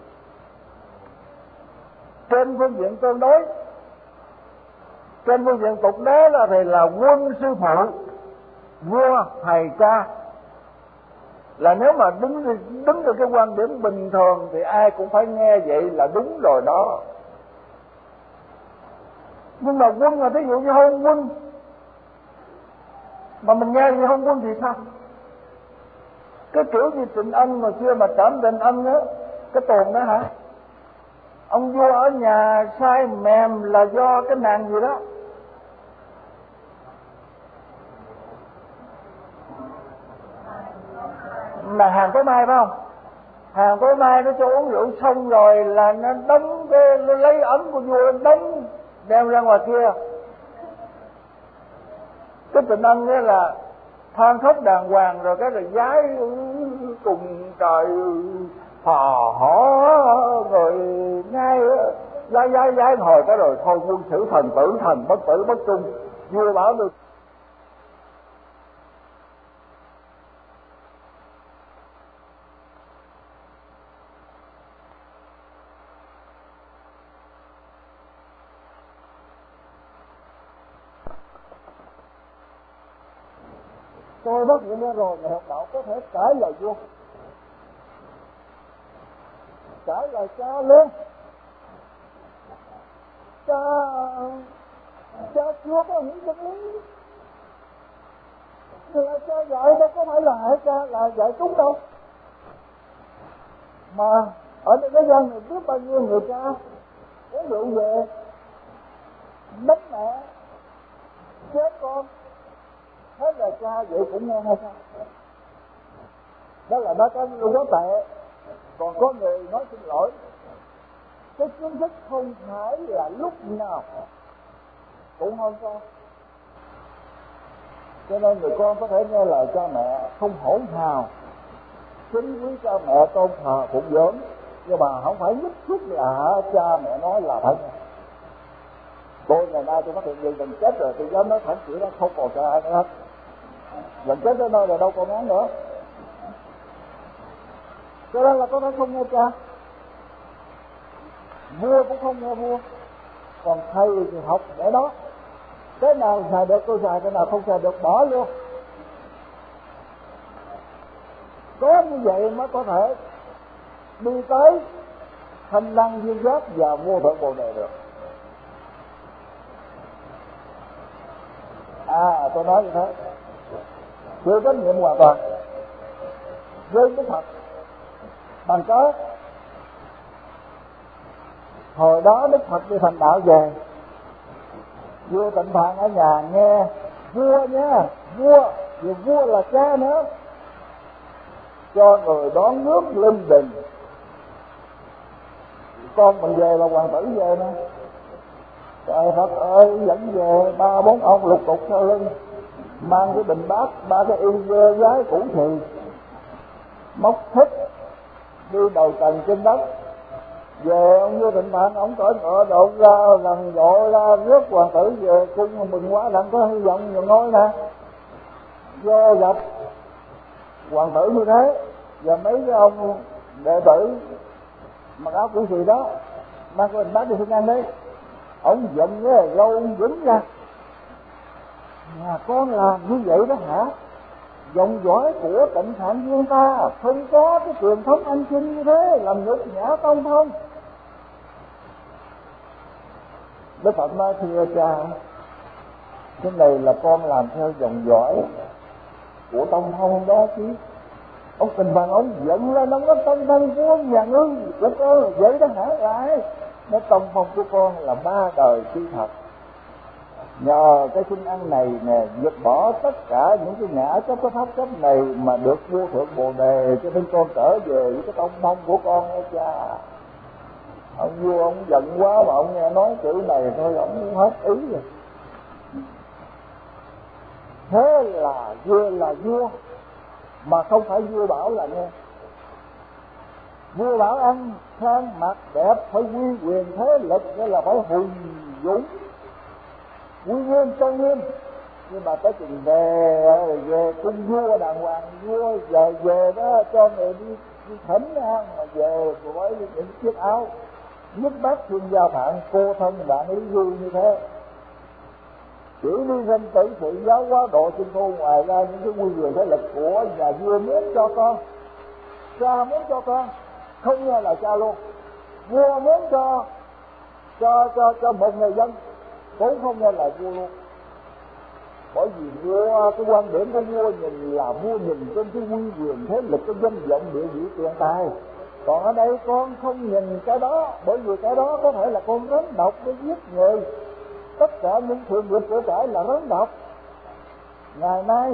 trên phương diện tương đối, trên phương diện tục đế là thì là quân sư phụ, vua thầy cha, là nếu mà đứng đứng từ cái quan điểm bình thường thì ai cũng phải nghe vậy là đúng rồi đó. Nhưng mà quân là thí dụ như hôn quân, mà mình nghe như hôn quân thì sao? Cái kiểu như Trịnh Ân mà xưa mà trảm Trịnh Ân á, cái tuồng đó hả? Ông vua ở nhà sai mềm là do cái nàng gì đó. Là Hàng Tối Mai phải không? Hàng Tối Mai nó cho uống rượu xong rồi là nó đóng cái, nó lấy ấm của vua đóng đem ra ngoài kia. Cái Trịnh Ân đó là than khóc đàng hoàng, rồi cái rồi giái cùng trời hò hó, rồi ngay giái giái giái hồi cái rồi thôi quân sử thần tử thần bất tử bất trung. Vua bảo được tôi phát hiện ra rồi, người học đạo có thể cãi lời vua, cãi lời cha luôn. Cha cha chưa có hiểu chân lý, là cha dạy đâu có phải là hại cha là dạy đúng đâu. Mà ở đây cái dân này biết bao nhiêu người cha uống rượu về đánh mẹ chết con, hết là cha vậy cũng nghe hay sao? Đó là nó có lưu đó tệ. Còn có người nói xin lỗi, cái kiến thức không phải là lúc nào cũng hơn con. Cho nên người con có thể nghe lời cha mẹ, không hỗn hào, kính quý cha mẹ, tôn thờ phụng dưỡng, nhưng mà không phải nhất thiết là cha mẹ nói là phải nghe. Tôi ngày nay tôi phát hiện gì gần chết rồi, tôi dám nói thẳng chữ đó, không còn sợ ai nữa hết. Gần chết tới nơi rồi đâu còn ngán nữa. Cho nên là có thể không nghe cha, vua cũng không nghe vua, còn thầy thì học để đó. Cái nào xài được tôi xài, cái nào không xài được bỏ luôn. Có như vậy mới có thể đi tới thanh lăng duyên giác và vô thượng bồ đề được. À tôi nói như thế, chịu trách nhiệm hoàn toàn với Đức Phật. Bằng cớ hồi đó Đức Phật đi thành đạo về, vua Tịnh Phạn ở nhà nghe vua nha, vua vì vua là cha nữa, cho người đón nước linh đình. Con mình về là hoàng tử về nè, trời Phật ơi, dẫn về ba bốn ông lục tục sau lưng, mang cái bình bát, ba cái y vơ gái cũ thùi, móc thích đi đầu trần trên đất. Về ông vua Tịnh Phạn, ông cởi ngựa đột ra gần dội ra rước hoàng tử về cung mừng quá đặng có hy vọng rồi ngôi nè. Vô gặp hoàng tử như thế, và mấy cái ông đệ tử mặc áo cũ xì đó mang cái bình bát đi xin ăn đấy, ông giận cái râu ông dính ra. Nhà con làm như vậy đó hả? Dòng dõi của Tịnh Phạn Vương ta không có cái truyền thống ăn xin như thế, làm nhục nhã tông thông. Đức Phật nói thưa cha, cái này là con làm theo dòng dõi của tông thông đó chứ. Ông Tịnh Phạn ông giận lên, ông nói tông thông của nhà ngươi của con là vậy đó hả? Lại nó tông thông của con là ba đời chư Phật, nhờ cái xin ăn này nè vượt bỏ tất cả những cái ngã chấp cái pháp chấp này mà được vô thượng bồ đề, cho nên con trở về với cái tông thông của con đó cha. Ông vua ông giận quá mà ông nghe nói chữ này thôi ông muốn hết ý rồi. Thế là vua là vua mà không phải vua bảo là nghe. Vua bảo ăn sang mặc đẹp phải quy quyền thế lực, nghĩa là phải hùng dũng quy nghiêm trang nghiêm. Nhưng mà tới chừng về về cung vua đàng hoàng, vua giờ về đó cho người đi, đi thỉnh ăn mà về với những chiếc áo nhất bát thương gia phạn, cô thân bạn ý hư như thế, chỉ đi sinh tử sự giáo hóa độ trên thu. Ngoài ra những cái quy quyền thế lực của nhà vua muốn cho con, cha muốn cho con, không nghe là cha luôn. Vua muốn cho cho cho cho một người dân cũng không nghe là vua luôn. Bởi vì vua, cái quan điểm của vua nhìn là vua nhìn trên cái quy quyền thế lực, cái danh vọng địa vị tiền tài. Còn ở đây con không nhìn cái đó, bởi vì cái đó có thể là con rắn độc để giết người. Tất cả những thượng nghiệp của cải là rắn độc. Ngày nay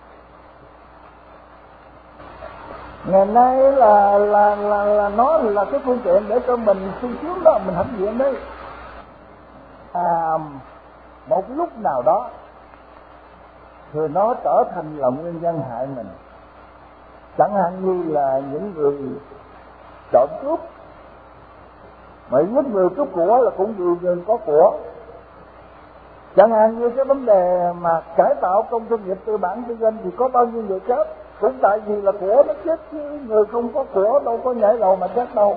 ngày nay là là là là nó là cái phương tiện để cho mình sung sướng đó, mình hãnh diện đấy. À, một lúc nào đó thì nó trở thành là nguyên nhân hại mình. Chẳng hạn như là những người trộm cướp, mà giết người cướp của là cũng vì người có của. Chẳng hạn như cái vấn đề mà cải tạo công thương nghiệp tư bản tư doanh thì có bao nhiêu người chết cũng tại vì là của nó chết, chứ người không có của đâu có nhảy lầu mà chết đâu.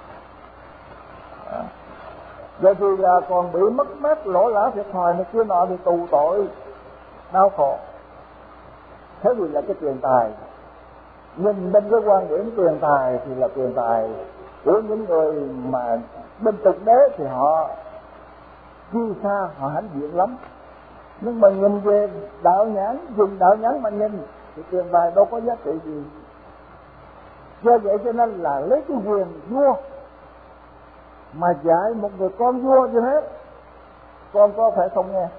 À. Vậy thì là còn bị mất mát lỗ lã thiệt thòi này kia nọ thì tù tội đau khổ. thế thì là cái tiền tài. Nhưng bên cái quan điểm tiền tài thì là tiền tài của những người mà bên tục đế thì họ chi xa, họ hãnh diện lắm. Nhưng mà nhìn về đạo nhãn, dùng đạo nhãn mà nhìn thì tiền tài đâu có giá trị gì. Do vậy cho nên là lấy cái quyền vua mà dạy một người con vua như thế, con có phải không nghe?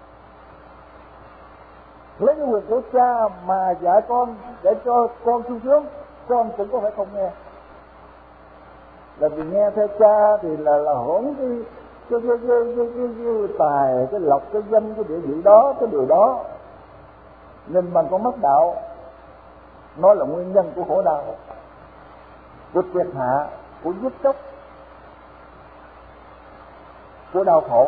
Lấy cái quyền của cha mà dạy con để cho con sung sướng, con cũng có phải không nghe? Là vì nghe theo cha thì là là hưởng cái cái cái cái, cái, cái, cái tài, cái lộc, cái danh, cái địa vị đó, cái điều đó, nên bằng con mắt đạo nó là nguyên nhân của khổ đau, của triệt hạ, của giết chóc, của đau khổ.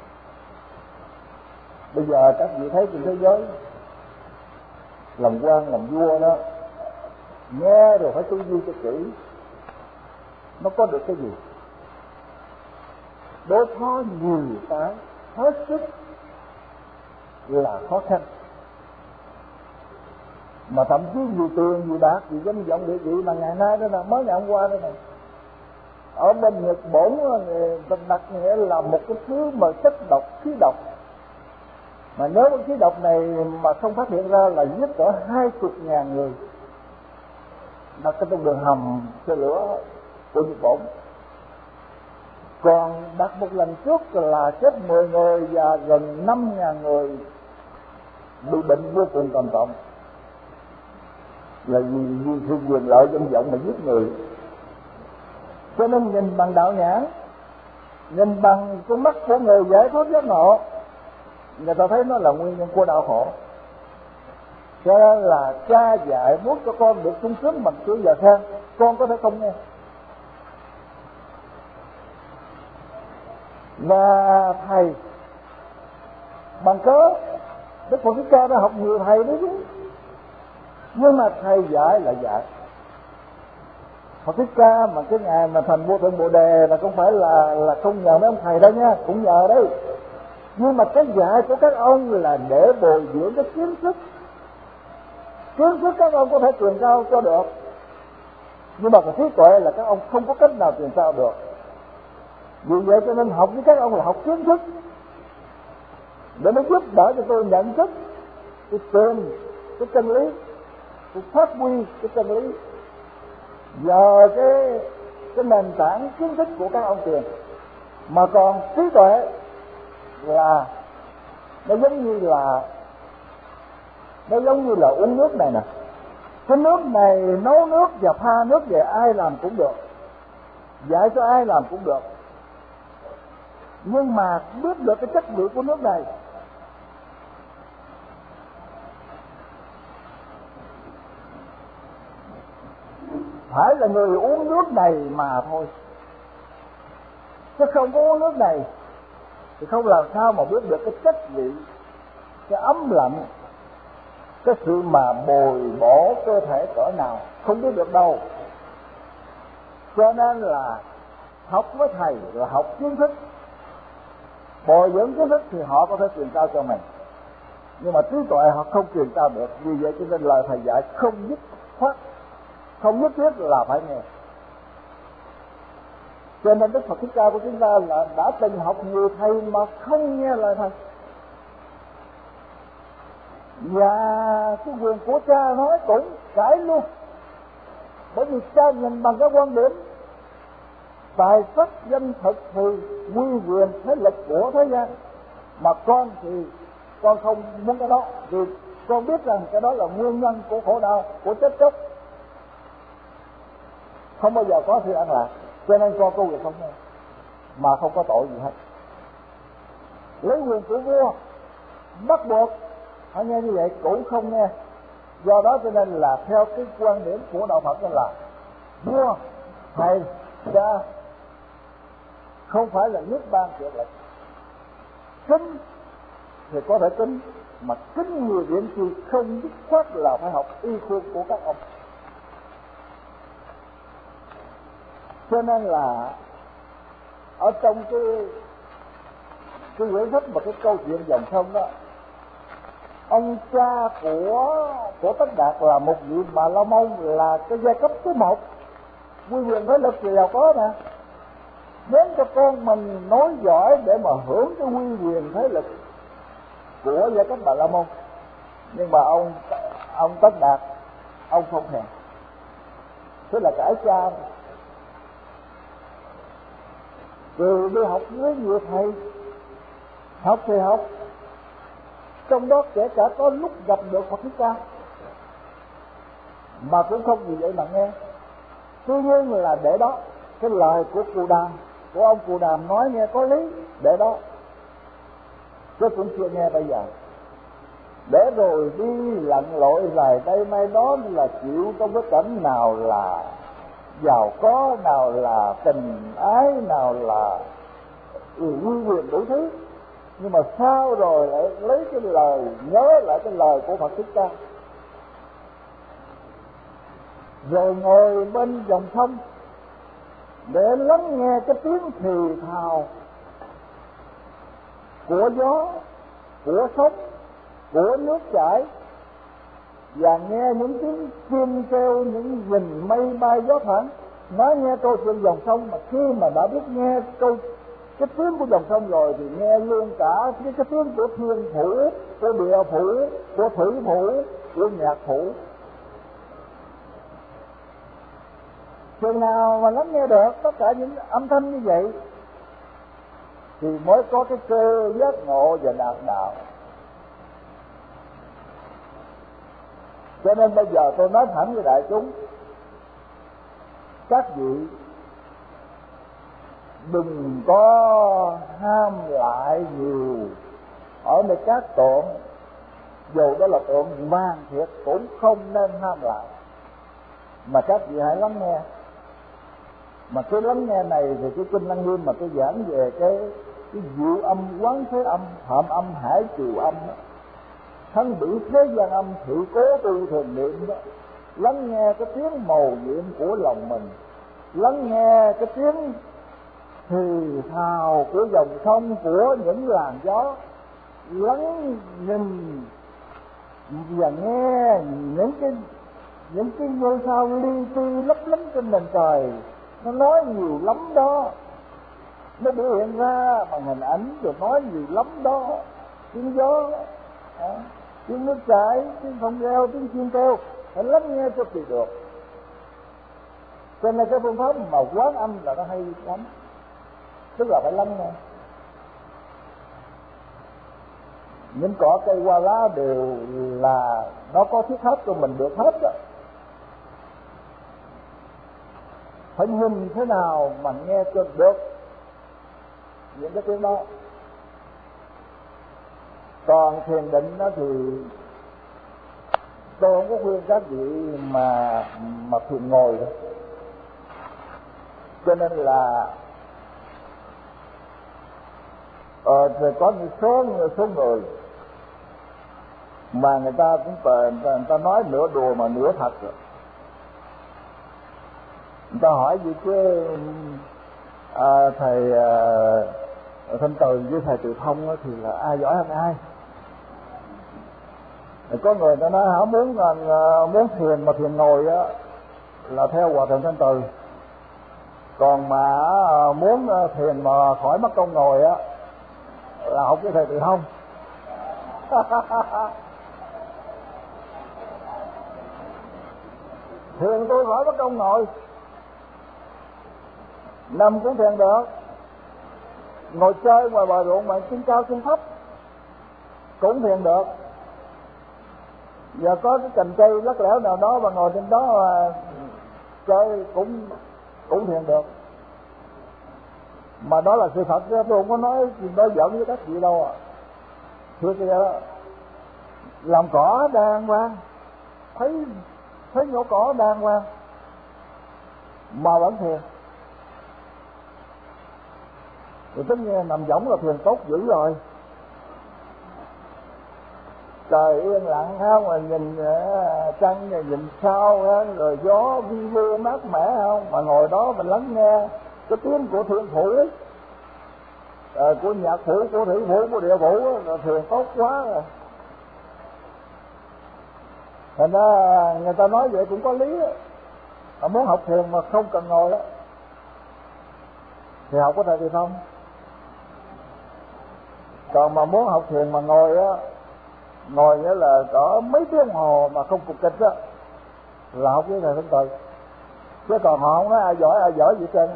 Bây giờ các vị thấy trên thế giới làm quan làm vua đó, nghe rồi phải tư duy cho kỹ, nó có được cái gì? Đối phó nhiều cái hết sức là khó khăn, mà thậm chí nhiều tiền, nhiều bạc, nhiều danh vọng địa vị mà ngày nay đó là mới ngày hôm qua đó này, ở bên Nhật Bổn người ta đặt nghĩa là một cái thứ mà chất độc, khí độc, mà nếu cái khí độc này mà không phát hiện ra là giết cỡ hai chục ngàn người, đặt cái trong đường hầm xe lửa của Nhật Bổn. Còn đặt một lần trước là chết mười người và gần năm ngàn người bị bệnh vô cùng trầm trọng, là vì vì sự quyền lợi danh vọng mà giết người. Cho nên nhìn bằng đạo nhãn, nhìn bằng con mắt của người giải thoát giác ngộ, người ta thấy nó là nguyên nhân của đau khổ. Cho nên là cha dạy muốn cho con được sung sướng bằng tuổi già sang, con có thể không nghe. Và thầy bằng cớ Đức Phật Thích Ca đã học nhiều thầy đấy chứ, nhưng mà thầy dạy là dạy. Phật Thích Ca mà cái ngày mà thành vô thượng Bồ Đề là không phải là là không nhờ mấy ông thầy đâu nha, cũng nhờ đấy. Nhưng mà cái dạy của các ông là để bồi dưỡng cái kiến thức. Kiến thức các ông có thể truyền cao cho được, nhưng mà cái trí tuệ là các ông không có cách nào truyền cao được. Vì vậy cho nên học với các ông là học kiến thức, để nó giúp đỡ cho tôi nhận thức cái tên, cái chân lý, cái phát huy cái chân lý nhờ cái cái nền tảng kiến thức của các ông truyền. Mà còn trí tuệ là nó giống như là nó giống như là uống nước này nè. Cái nước này nấu nước và pha nước về ai làm cũng được, dạy cho ai làm cũng được, nhưng mà biết được cái chất liệu của nước này phải là người uống nước này mà thôi, chứ không có uống nước này thì không làm sao mà biết được cái chất vị, cái ấm lạnh, cái sự mà bồi bổ cơ thể cỡ nào, không biết được đâu. Cho nên là học với thầy là học kiến thức, bồi dưỡng kiến thức thì họ có thể truyền cao cho mình, nhưng mà trí tuệ họ không truyền cao được. Vì vậy cho nên lời thầy dạy không dứt khoát, không nhất thiết là phải nghe. Cho nên Đức Phật Thích Ca của chúng ta là đã từng học nhiều thầy mà không nghe lời thầy. Và cái quyền của cha nói cũng cãi luôn, bởi vì cha nhìn bằng cái quan điểm tài sắc danh thực thì quy quyền thế lực của thế gian, mà con thì con không muốn cái đó, vì con biết rằng cái đó là nguyên nhân của khổ đau, của chết chóc, không bao giờ có sự an lạc. Cho nên con có quyền không nghe, mà không có tội gì hết. Lấy quyền của vua bắt buộc phải nghe như vậy cũng không nghe. Do đó cho nên là theo cái quan điểm của đạo Phật là vua, thầy, cha không phải là nước ban quyền lực. Kính thì có thể kính, mà kính người viện thì không dứt khoát là phải học y khuôn của các ông. Cho nên là ở trong cái cái quyển sách và cái câu chuyện dòng sông đó, ông cha của của Tất Đạt là một vị Bà La Môn, là cái giai cấp thứ một, quy quyền thế lực thì giàu có nè. Nếu cho con mình nói giỏi để mà hưởng cái quy quyền thế lực của giai cấp Bà La Môn, nhưng mà ông ông Tất Đạt ông không hề, thế là cãi cha. Rồi đi học với nhiều thầy, học thì học, trong đó kể cả có lúc gặp được Phật Thích Ca mà cũng không vì vậy mà nghe. Tuy nhiên là để đó cái lời của Cù Đàm, của ông Cù Đàm nói nghe có lý, để đó chứ cũng chưa nghe bây giờ. Để rồi đi lặn lội dài đây mai đó là chịu trong cái cảnh nào là giàu có, nào là tình ái, nào là quy quyền đủ thứ, nhưng mà sao rồi lại lấy cái lời, nhớ lại cái lời của Phật Thích Ca, rồi ngồi bên dòng sông để lắng nghe cái tiếng thì thào của gió, của sóng, của nước chảy, và nghe những tiếng chim kêu, những rình mây bay gió thoảng. Nói nghe câu chuyện dòng sông, mà khi mà đã biết nghe câu cái tiếng của dòng sông rồi thì nghe luôn cả cái, cái tiếng của thiên phủ, của địa phủ, của thủy phủ, của nhạc phủ. Chừng nào mà lắng nghe được tất cả những âm thanh như vậy thì mới có cái cơ giác ngộ và đạt đạo. Cho nên bây giờ tôi nói thẳng với đại chúng, các vị đừng có ham lại nhiều ở nơi các tượng, dù đó là tượng vàng thiệt cũng không nên ham lại, mà các vị hãy lắng nghe. Mà cái lắng nghe này thì cái kinh Lăng Nghiêm mà tôi giảng về cái cái diệu âm, quán thế âm, hợp âm, hải triều âm đó, thân bị thế gian âm, thử cố tu thường niệm đó. Lắng nghe cái tiếng mầu nhiệm của lòng mình, lắng nghe cái tiếng thì thào của dòng sông, của những làn gió, lắng nhìn và nghe những cái những cái ngôi sao li ti lấp lánh trên nền trời. Nó nói nhiều lắm đó, nó biểu hiện ra bằng hình ảnh, rồi nói nhiều lắm đó. Tiếng gió, à, tiếng nước chảy, tiếng phong reo, tiếng chim kêu, phải lắng nghe cho kỳ được. Cho nên cái phương pháp mà quán âm là nó hay lắm, tức là phải lắng nghe. Những cỏ cây hoa lá đều là nó có thiết hết cho mình được hết đó. Phải nhìn thế nào mà nghe cho được những cái tiếng đó. Còn thiền định đó thì tôi không có khuyên các vị mà mà thiền ngồi đó. Cho nên là ờ, thì có một số một số người mà người ta cũng người ta, người ta nói nửa đùa mà nửa thật rồi. Người ta hỏi gì chứ à, thầy à, Thanh Từ với thầy Từ Thông đó, thì là ai giỏi hơn ai? Thì có người ta nói hả, muốn muốn thiền mà thiền ngồi á là theo Hòa Thượng Thanh Từ, còn mà muốn thiền mà khỏi mất công ngồi á là học với thầy Từ Thông. Thiền tôi khỏi mất công ngồi, nằm cũng thiền được, ngồi chơi ngoài bờ ruộng mà chân cao chân thấp cũng thiền được. Giờ có cái cành cây lắc lẻo nào đó mà ngồi trên đó mà chơi cũng cũng thiền được. Mà đó là sự thật chứ tôi không có nói gì nói giỡn với các vị đâu à. Thưa kia đó, làm cỏ đàng hoàng, thấy thấy nhổ cỏ đàng hoàng mà vẫn thiền. Rồi tất nhiên nằm võng là thiền tốt dữ rồi. Trời yên lặng không, mà nhìn uh, trăng rồi nhìn sao đó, rồi gió vi vu mát mẻ không, mà ngồi đó mình lắng nghe cái tiếng của thiên phủ, uh, của nhạc phủ, của thủy phủ, của địa phủ là thiền tốt quá rồi. Thành ra người ta nói vậy cũng có lý đó. Mà muốn học thiền mà không cần ngồi đó thì học có thể thì không. Còn mà muốn học thiền mà ngồi á, ngồi nghĩa là có mấy tiếng đồng hồ mà không cục kịch á, là học với thầy Thanh Từ. Chứ còn họ không nói ai giỏi ai giỏi gì trơn.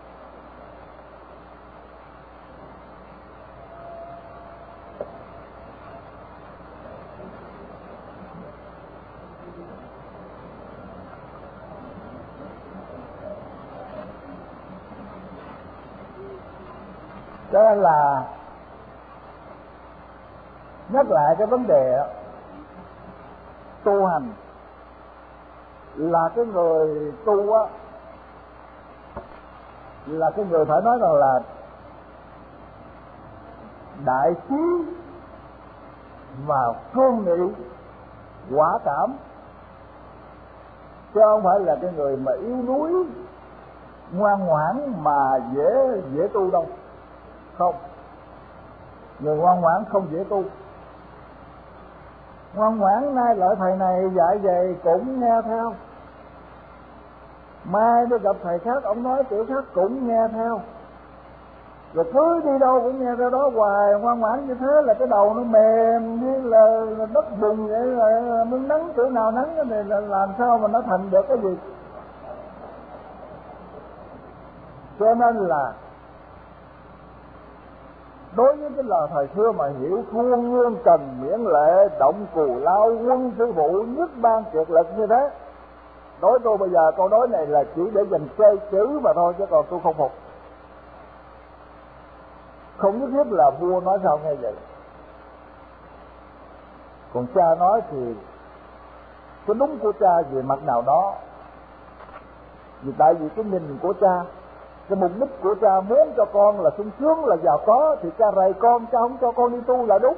Cho nên là nhắc lại cái vấn đề tu hành là cái người tu á, là cái người phải nói rằng là đại trí và cương nghị quả cảm, chứ không phải là cái người mà yếu đuối ngoan ngoãn mà dễ dễ tu đâu. Không, người ngoan ngoãn không dễ tu. Ngoan ngoãn nay lợi thầy này dạy vậy cũng nghe theo, mai tôi gặp thầy khác ông nói kiểu khác cũng nghe theo, rồi cứ đi đâu cũng nghe theo đó hoài. Ngoan ngoãn như thế là cái đầu nó mềm như là, là đất bùn vậy, là nó nắng kiểu nào nắng cái này, là làm sao mà nó thành được cái gì. Cho nên là đối với cái lời thời xưa mà hiểu khuôn nguyên trần miễn lệ động cù lao quân sư phụ nhất ban kiệt lực như thế, đối tôi bây giờ câu nói này là chỉ để dành chơi chữ mà thôi, chứ còn tôi không phục. Không nhất thiết là vua nói sao nghe vậy. Còn cha nói thì cái đúng của cha về mặt nào đó, vì tại vì cái nhìn của cha, cái mục đích của cha muốn cho con là sung sướng là giàu có, thì cha rầy con, cha không cho con đi tu là đúng.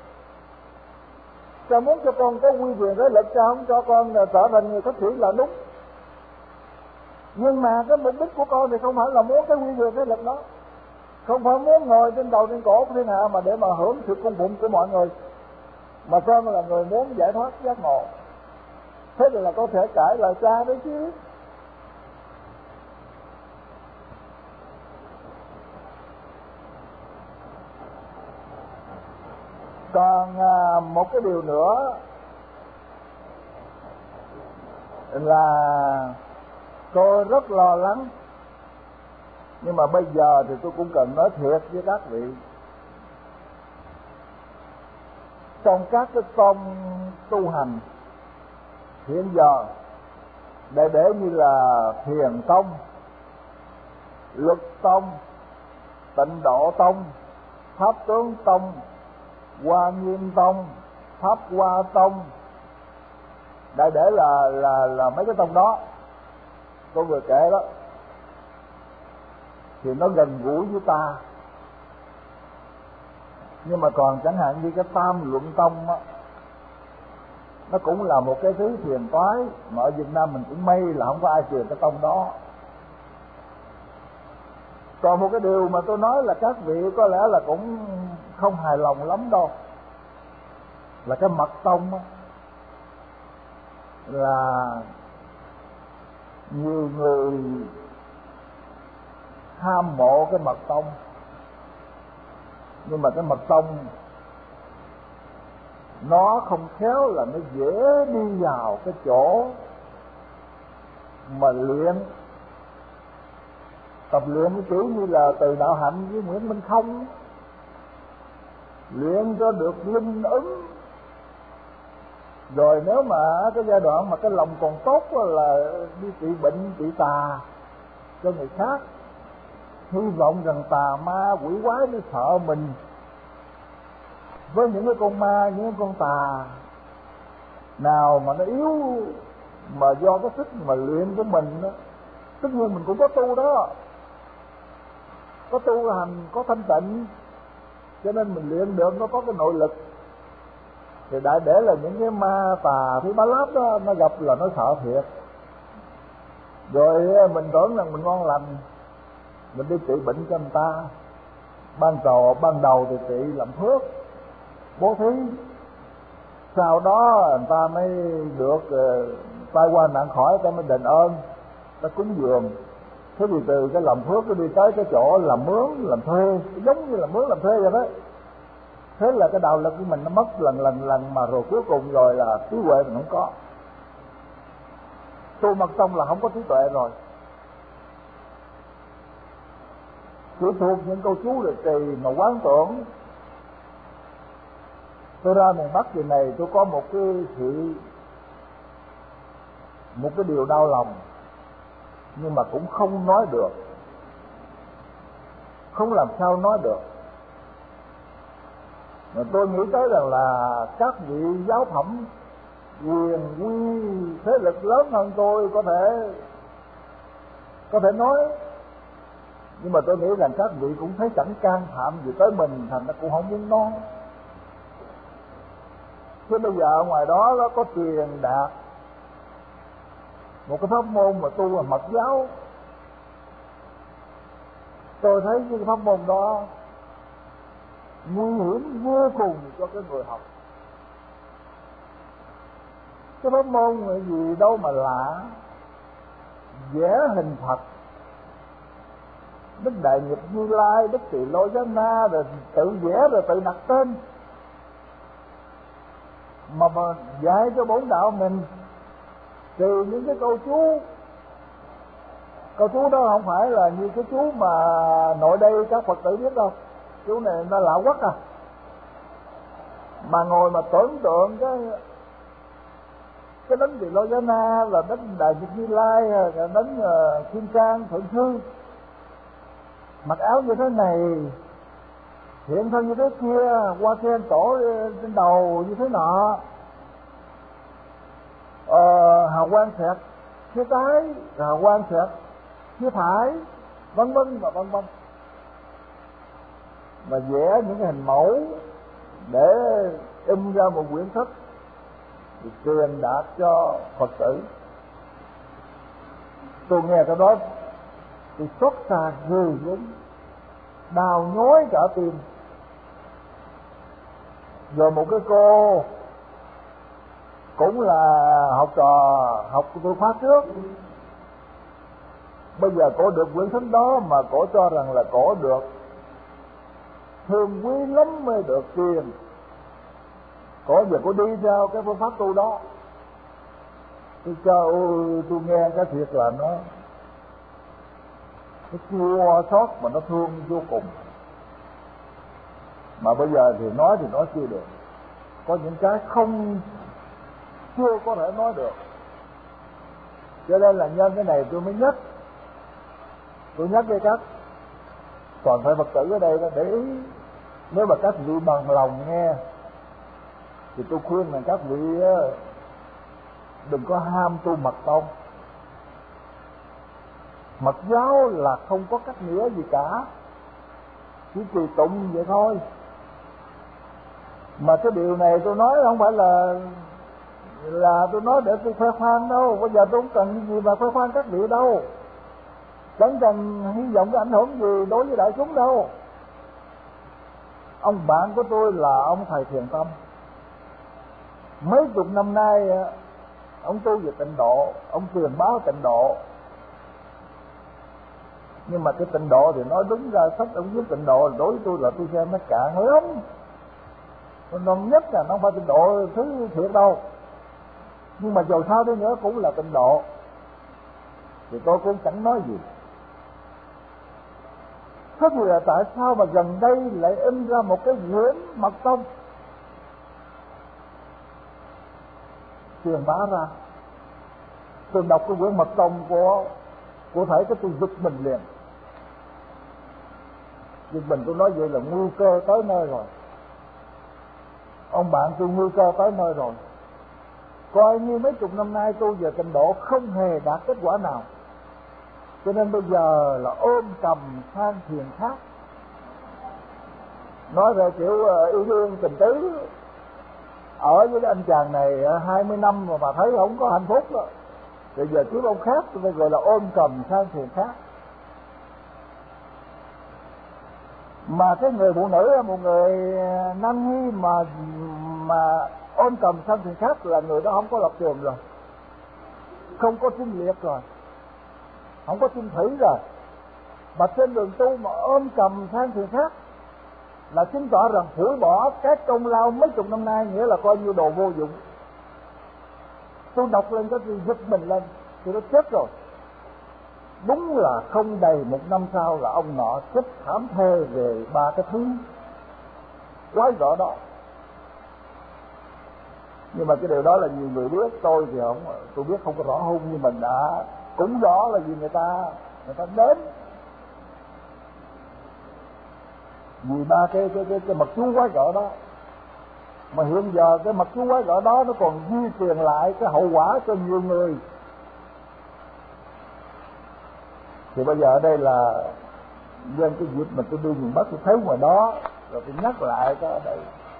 Cha muốn cho con có quy quyền thế lực, cha không cho con trở thành người phát triển là đúng. Nhưng mà cái mục đích của con thì không phải là muốn cái quy quyền thế lực đó, không phải muốn ngồi trên đầu trên cổ của thiên hạ mà để mà hưởng sự cung phụng của mọi người, mà con là người muốn giải thoát giác ngộ. Thế thì là có thể cãi lời cha đấy chứ. Còn à, một cái điều nữa là tôi rất lo lắng, nhưng mà bây giờ thì tôi cũng cần nói thiệt với các vị. Trong các cái tông tu hành hiện giờ, để để như là Thiền Tông, Luật Tông, Tịnh Độ Tông, Pháp Tướng Tông, Hoa Nghiêm Tông, Pháp Hoa Tông, đại để là là là mấy cái tông đó tôi vừa kể đó, thì nó gần gũi với ta. Nhưng mà còn chẳng hạn như cái Tam Luận Tông á, nó cũng là một cái thứ phiền toái, mà ở Việt Nam mình cũng may là không có ai truyền cái tông đó. Còn một cái điều mà tôi nói là các vị có lẽ là cũng không hài lòng lắm đâu, là cái Mật Tông á, là nhiều người ham mộ cái Mật Tông. Nhưng mà cái Mật Tông nó không khéo là nó dễ đi vào cái chỗ mà luyện, tập luyện cái kiểu như là Từ Đạo Hạnh với Nguyễn Minh Không, luyện cho được linh ứng. Rồi nếu mà cái giai đoạn mà cái lòng còn tốt là đi trị bệnh trị tà cho người khác, hy vọng rằng tà ma quỷ quái nó sợ mình. Với những cái con ma, những cái con tà nào mà nó yếu, mà do cái sức mà luyện của mình đó, tất nhiên mình cũng có tu đó, có tu hành, có thanh tịnh, cho nên mình luyện được, nó có cái nội lực. Thì đại để là những cái ma tà thứ ba láp đó, nó gặp là nó sợ thiệt. Rồi mình tưởng rằng mình ngon lành, mình đi trị bệnh cho người ta. Ban đầu ban đầu thì trị làm phước, bố thí, sau đó người ta mới được uh, tai qua nạn khỏi, ta mới đền ơn, ta cúng dường. Thế thì từ cái làm phước nó đi tới cái chỗ làm mướn làm thuê, giống như làm mướn làm thuê vậy đó. Thế là cái đạo lực của mình nó mất lần lần lần, mà rồi cuối cùng rồi là trí huệ mình không có. Tu mật tông là không có trí tuệ rồi, chỉ thuộc những câu chú được trì mà quán tưởng. Tôi ra miền Bắc kỳ này tôi có một cái sự một cái điều đau lòng, nhưng mà cũng không nói được, không làm sao nói được. Mà tôi nghĩ tới rằng là các vị giáo phẩm quyền quy thế lực lớn hơn tôi có thể có thể nói, nhưng mà tôi nghĩ rằng các vị cũng thấy chẳng can phạm gì tới mình, thành ra cũng không muốn nói. Chứ bây giờ ở ngoài đó nó có truyền đạt một cái pháp môn mà tu là mật giáo, tôi thấy cái pháp môn đó nguy hiểm vô cùng cho cái người học. Cái pháp môn là gì đâu mà lạ, vẽ hình Phật, Đức Đại Nhật Như Lai, Đức Tỳ Lô Giá Na, rồi tự vẽ rồi tự đặt tên, mà, mà dạy cho bổn đạo mình trừ những cái câu chú. Câu chú đó không phải là như cái chú mà nội đây các Phật tử biết đâu, chú này nó lạ quắc à. Mà ngồi mà tưởng tượng cái cái đấng Tỳ Lô Giá Na, là đấng Đại Nhật Như Lai, là đấng uh, Kim Cang Thượng Sư, mặc áo như thế này, hiện thân như thế kia, qua khen tổ trên đầu như thế nọ, ờ, hào quang xẹt phía trái, hào quang xẹt phía phải, vân vân và vân vân, mà vẽ những cái hình mẫu để in ra một quyển sách thì truyền đạt cho Phật tử. Tôi nghe cái đó thì xót xa ghê gớm, đau nhói cả tim. Rồi một cái cô cũng là học trò học của tôi khóa trước, bây giờ cổ được quyển sách đó mà cổ cho rằng là cổ được thương quý lắm mới được tiền. Cổ giờ cổ đi theo cái phương pháp tu đó. Tôi cho ôi, tôi nghe cái thiệt là nó nó chua xót mà nó thương vô cùng. Mà bây giờ thì nói thì nói chưa được, có những cái không chưa có thể nói được. Cho nên là nhân cái này tôi mới nhắc, tôi nhắc với các toàn thể Phật tử ở đây đó để ý. Nếu mà các vị bằng lòng nghe thì tôi khuyên là các vị đừng có ham tu mật tông. Mật giáo là không có cách nghĩa gì cả, chỉ tùy tụng vậy thôi. Mà cái điều này tôi nói không phải là là tôi nói để tôi khoe khoang đâu. Bây giờ tôi không cần gì mà khoe khoang các vị đâu, chẳng cần hy vọng cái ảnh hưởng gì đối với đại chúng đâu. Ông bạn của tôi là ông thầy Thiền Tâm, mấy chục năm nay ông tu về tịnh độ, ông truyền báo tịnh độ. Nhưng mà cái tịnh độ thì nói đúng ra sách ông viết tịnh độ đối với tôi là tôi xem nó cạn lắm. Còn nhất là nó không phải tịnh độ thứ thiệt đâu, nhưng mà dù sao đi nữa cũng là tịnh độ, thì tôi cũng chẳng nói gì. Thế thì là tại sao mà gần đây lại in ra một cái quyển mật tông truyền bá ra? Tôi đọc cái quyển mật tông của của thầy cái tôi giật mình liền. Giật mình, tôi nói vậy là nguy cơ tới nơi rồi. Ông bạn tôi nguy cơ tới nơi rồi. Coi như mấy chục năm nay tôi về tịnh độ không hề đạt kết quả nào, cho nên bây giờ là ôm cầm sang thiền khác. Nói về kiểu yêu đương tình tứ, ở với cái anh chàng này hai mươi năm mà, mà thấy không có hạnh phúc đó, rồi giờ kiếm ông khác, tôi phải gọi là ôm cầm sang thiền khác. Mà cái người phụ nữ là một người nam nhi mà mà ôm cầm sang thuyền khác là người đó không có lập trường rồi, không có chinh liệt rồi, không có chinh thủy rồi. Mà trên đường tu mà ôm cầm sang thuyền khác là chứng tỏ rằng phủi bỏ cái công lao mấy chục năm nay, nghĩa là coi như đồ vô dụng. Tôi đọc lên có gì giật mình lên, tôi đã chết rồi. Đúng là không đầy một năm sau là ông nọ chết thảm thê về ba cái thứ quái rõ đó. Nhưng mà cái điều đó là nhiều người biết, tôi thì không, tôi biết không có rõ hung, nhưng mình đã cũng rõ là vì người ta người ta đến vì ba cái cái cái, cái mật chú quái gở đó. Mà hiện giờ cái mật chú quái gở đó nó còn di truyền lại cái hậu quả cho nhiều người. Thì bây giờ ở đây là nhân cái dịp mà tôi đi miền Bắc tôi thấy ngoài đó, rồi tôi nhắc lại cái ở đây.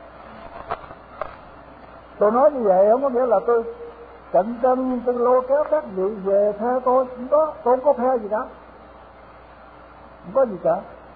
Tôi nói như vậy không có nghĩa là tôi cạnh tranh, tôi lôi kéo các vị về theo tôi, không có, tôi không có phe gì cả, không có gì cả.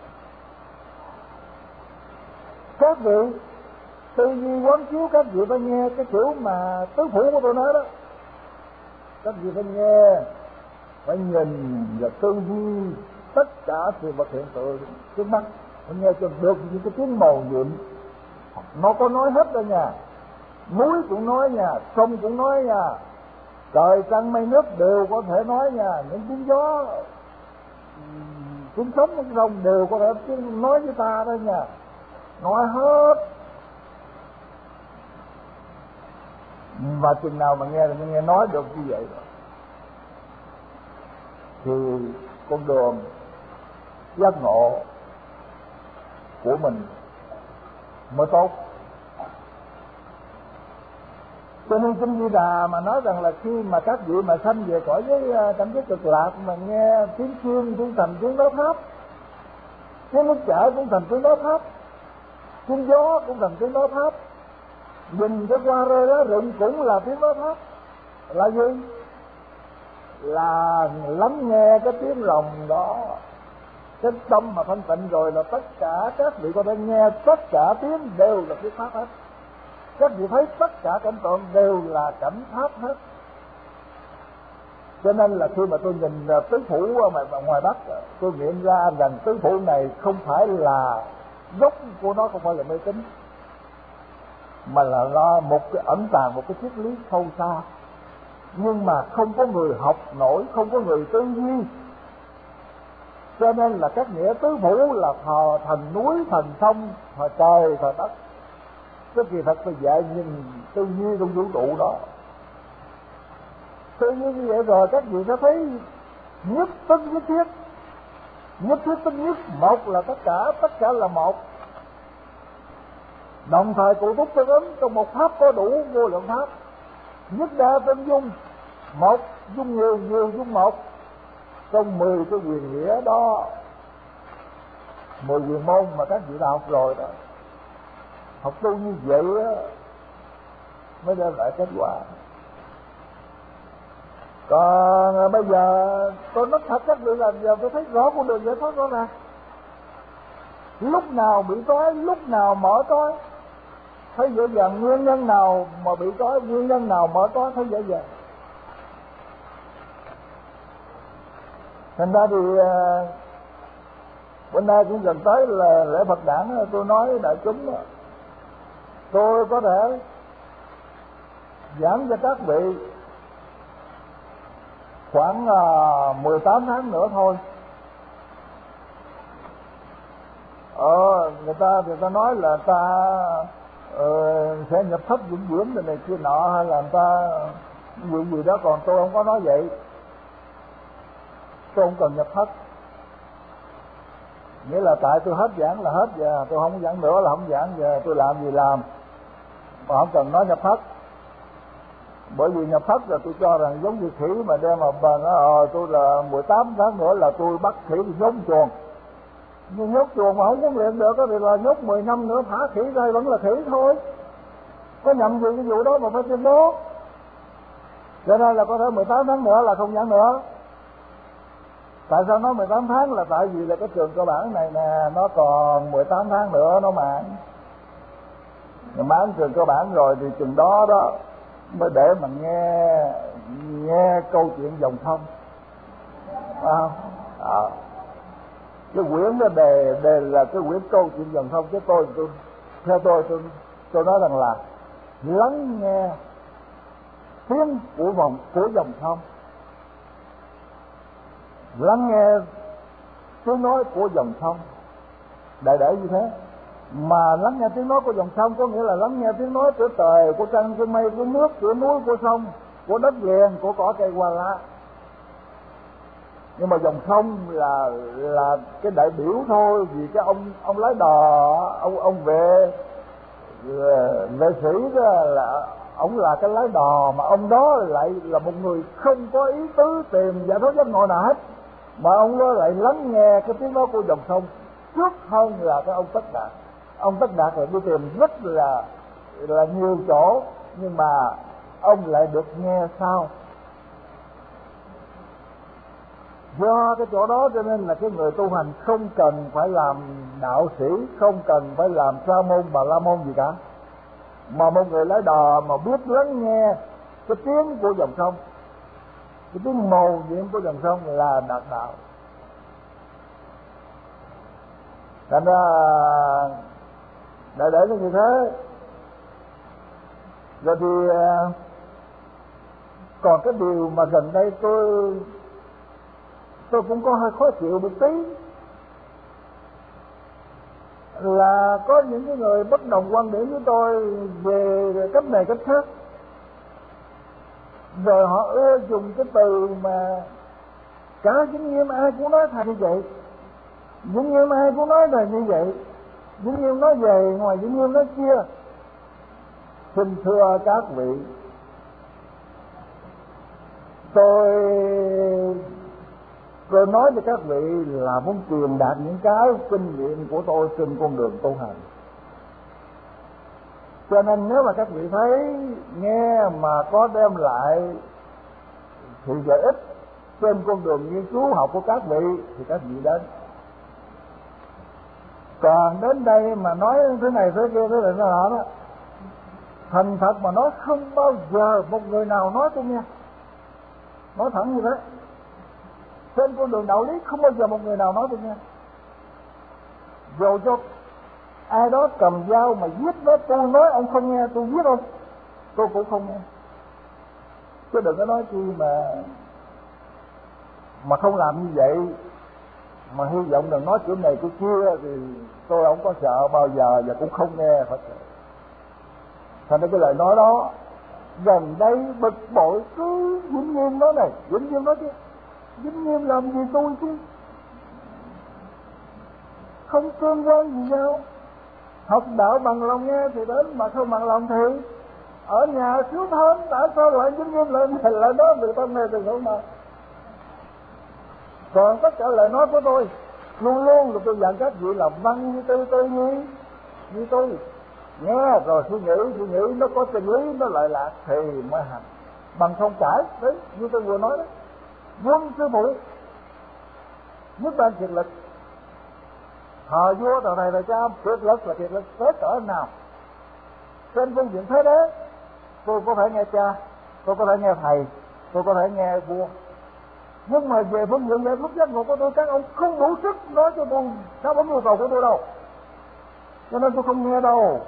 Các vị tư duy quán chiếu, các vị phải nghe cái kiểu mà tứ phủ của tôi nói đó. Các vị phải nghe, phải nhìn và tư duy tất cả sự vật hiện tượng trước mắt, phải nghe cho được những cái tiếng mầu nhiệm. Nó có nói hết rồi nha, núi cũng nói nha, sông cũng nói nha, trời trăng mây nước đều có thể nói nha, những tiếng gió, tiếng sóng tiếng sông đều có thể nói với ta đó nha, nói hết. Và chừng nào mà nghe thì mới nghe nói được như vậy rồi thì con đường giác ngộ của mình mới tốt. Cho nên Kinh Di Đà mà nói rằng là khi mà các vị mà sanh về cõi với cảnh giới cực lạc mà nghe tiếng chuông cũng thành tiếng đó pháp, tiếng nước chảy cũng thành tiếng đó pháp, tiếng gió cũng thành tiếng đó pháp, nhìn cái hoa rơi lá rụng cũng là tiếng đó pháp. Là gì? Là lắng nghe cái tiếng lòng đó, cái tâm mà thanh tịnh rồi là tất cả các vị có thể nghe tất cả tiếng đều là tiếng pháp hết. Các vị thấy tất cả cảnh tượng đều là cảnh pháp hết. Cho nên là khi mà tôi nhìn tứ phủ ở ngoài Bắc, tôi nghiệm ra rằng tứ phủ này không phải là gốc của nó, không phải là mê tín, mà là do một cái ẩn tàng một cái triết lý sâu xa. Nhưng mà không có người học nổi, không có người tư duy. Cho nên là các nghĩa tứ phủ là thờ thần núi, thần sông, thờ trời, thờ đất. Cái kỳ thật phải dạy nhìn tư duy trong vũ trụ đó. Tư duy như vậy rồi các vị sẽ thấy nhất tính nhất thiết. Nhất thiết tính nhất, một là tất cả, tất cả là một. Đồng thời cụ túc tương ứng trong một pháp có đủ vô lượng pháp. Nhất đa tinh dung, một dung nhiều, nhiều dung một. Trong mười cái quyền nghĩa đó, mười quyền môn mà các vị đã học rồi đó, học tu như vậy á mới đem lại kết quả. Còn bây giờ tôi nói thật các vị là giờ tôi thấy rõ con đường giải thoát đó nè. Lúc nào bị trói, lúc nào mở trói, thấy dễ dàng. Nguyên nhân nào mà bị trói, nguyên nhân nào mở trói, thấy dễ dàng. Thành ra thì bữa nay cũng gần tới là lễ Phật đản, tôi nói đại chúng tôi có thể giảng cho các vị khoảng uh, mười tám tháng nữa thôi. Ờ, người ta người ta nói là ta uh, sẽ nhập thất vĩnh viễn này, này kia nọ, hay là người ta gì gì đó, còn tôi không có nói vậy. Tôi không cần nhập thất. Nghĩa là tại tôi hết giảng là hết giờ, tôi không giảng nữa là không giảng giờ, tôi làm gì làm, mà không cần nói nhập thất. Bởi vì nhập thất là tôi cho rằng giống như khỉ mà đem mà bà nói ờ tôi là mười tám tháng nữa là tôi bắt khỉ thì nhốt chuồng. Nhưng nhốt chuồng mà không huấn luyện được thì là nhốt mười năm nữa thả khỉ ra vẫn là khỉ thôi. Có nhầm gì cái vụ đó mà phải tuyên bố. Cho nên là có thể mười tám tháng nữa là không giảng nữa. Tại sao nói mười tám tháng? Là tại vì là cái trường cơ bản này nè, nó còn mười tám tháng nữa nó mạng. Nhưng mà trường cơ bản rồi thì chừng đó đó mới để mà nghe nghe câu chuyện dòng sông, à, à. Cái quyển đó đề đề là cái quyển câu chuyện dòng sông, chứ tôi, tôi theo tôi tôi tôi nói rằng là lắng nghe tiếng của vòng của dòng sông, lắng nghe tiếng nói của dòng sông, đại để như thế. Mà lắng nghe tiếng nói của dòng sông có nghĩa là lắng nghe tiếng nói của trời, của trăng, của mây, của nước, của núi, của sông, của đất liền, của cỏ cây hoa lá. Nhưng mà dòng sông là là cái đại biểu thôi, vì cái ông ông lái đò, ông ông vệ vệ sĩ đó là ông là cái lái đò, mà ông đó lại là một người không có ý tứ tìm giải thoát giác ngộ nào hết, mà ông đó lại lắng nghe cái tiếng nói của dòng sông trước hơn là cái ông Tất Đạt. Ông Tất Đạt lại đi tìm rất là là nhiều chỗ, nhưng mà ông lại được nghe sau. Do cái chỗ đó cho nên là cái người tu hành không cần phải làm đạo sĩ, không cần phải làm sa môn bà la môn gì cả, mà một người lái đò mà biết lắng nghe cái tiếng của dòng sông, cái tiếng mầu nhiệm của dòng sông là đạt đạo. Thành ra đại để nó như thế. Rồi thì còn cái điều mà gần đây tôi tôi cũng có hơi khó chịu một tí, là có những cái người bất đồng quan điểm với tôi về cách này cách khác, rồi họ ưa dùng cái từ mà cả Vĩnh Nghiêm ai cũng nói thành như vậy, Vĩnh Nghiêm ai cũng nói là như vậy, Vĩnh Nghiêm nói về, ngoài Vĩnh Nghiêm nói kia. Xin thưa các vị, tôi tôi nói cho các vị là muốn truyền đạt những cái kinh nghiệm của tôi trên con đường tu hành. Cho nên nếu mà các vị thấy nghe mà có đem lại sự lợi ích trên con đường nghiên cứu học của các vị thì các vị đến. Còn đến đây mà nói thế này thế kia thế này thế nọ đó, thành thật mà nói không bao giờ một người nào nói tôi nghe, nói thẳng như thế. Trên con đường đạo lý không bao giờ một người nào nói tôi nghe. Dù cho ai đó cầm dao mà giết nó, tôi nói ông không nghe, tôi giết ông, tôi cũng không nghe. Chứ đừng có nói chi mà mà không làm như vậy, mà hy vọng đừng nói kiểu này kiểu kia, thì tôi không có sợ bao giờ và cũng không nghe phải sợ. Thành ra cái lời nói đó gần đây bực bội cứ Vĩnh Nghiêm nói này, Vĩnh Nghiêm nói kia. Vĩnh Nghiêm làm gì tôi chứ, không tương quan gì nhau. Học đạo bằng lòng nghe thì đến, mà không bằng lòng thì ở nhà thiếu thốn. Tại sao lại Vĩnh Nghiêm lại lại nói về tâm này từ không mà. Còn tất cả lời nói của tôi luôn luôn là tôi dặn các vị là văn như tư, tư như như tôi. Nghe rồi suy nghĩ, suy nghĩ nó có chân lý nó lại lạc thì mới hành, bằng không cãi. Đấy, như tôi vừa nói đó, quân sư phụ nhất ban kiệt lực, thờ vua thờ thầy thờ cha, kiệt lực là kiệt lực tới cỡ nào. Trên phương diện thế đấy, tôi có thể nghe cha, tôi có thể nghe thầy, tôi có thể nghe vua, nhưng mà về phương diện giải thoát giác ngộ của tôi, các ông không đủ sức nói cho tôi đáp ứng nhu cầu của tôi đâu, cho nên tôi không nghe đâu.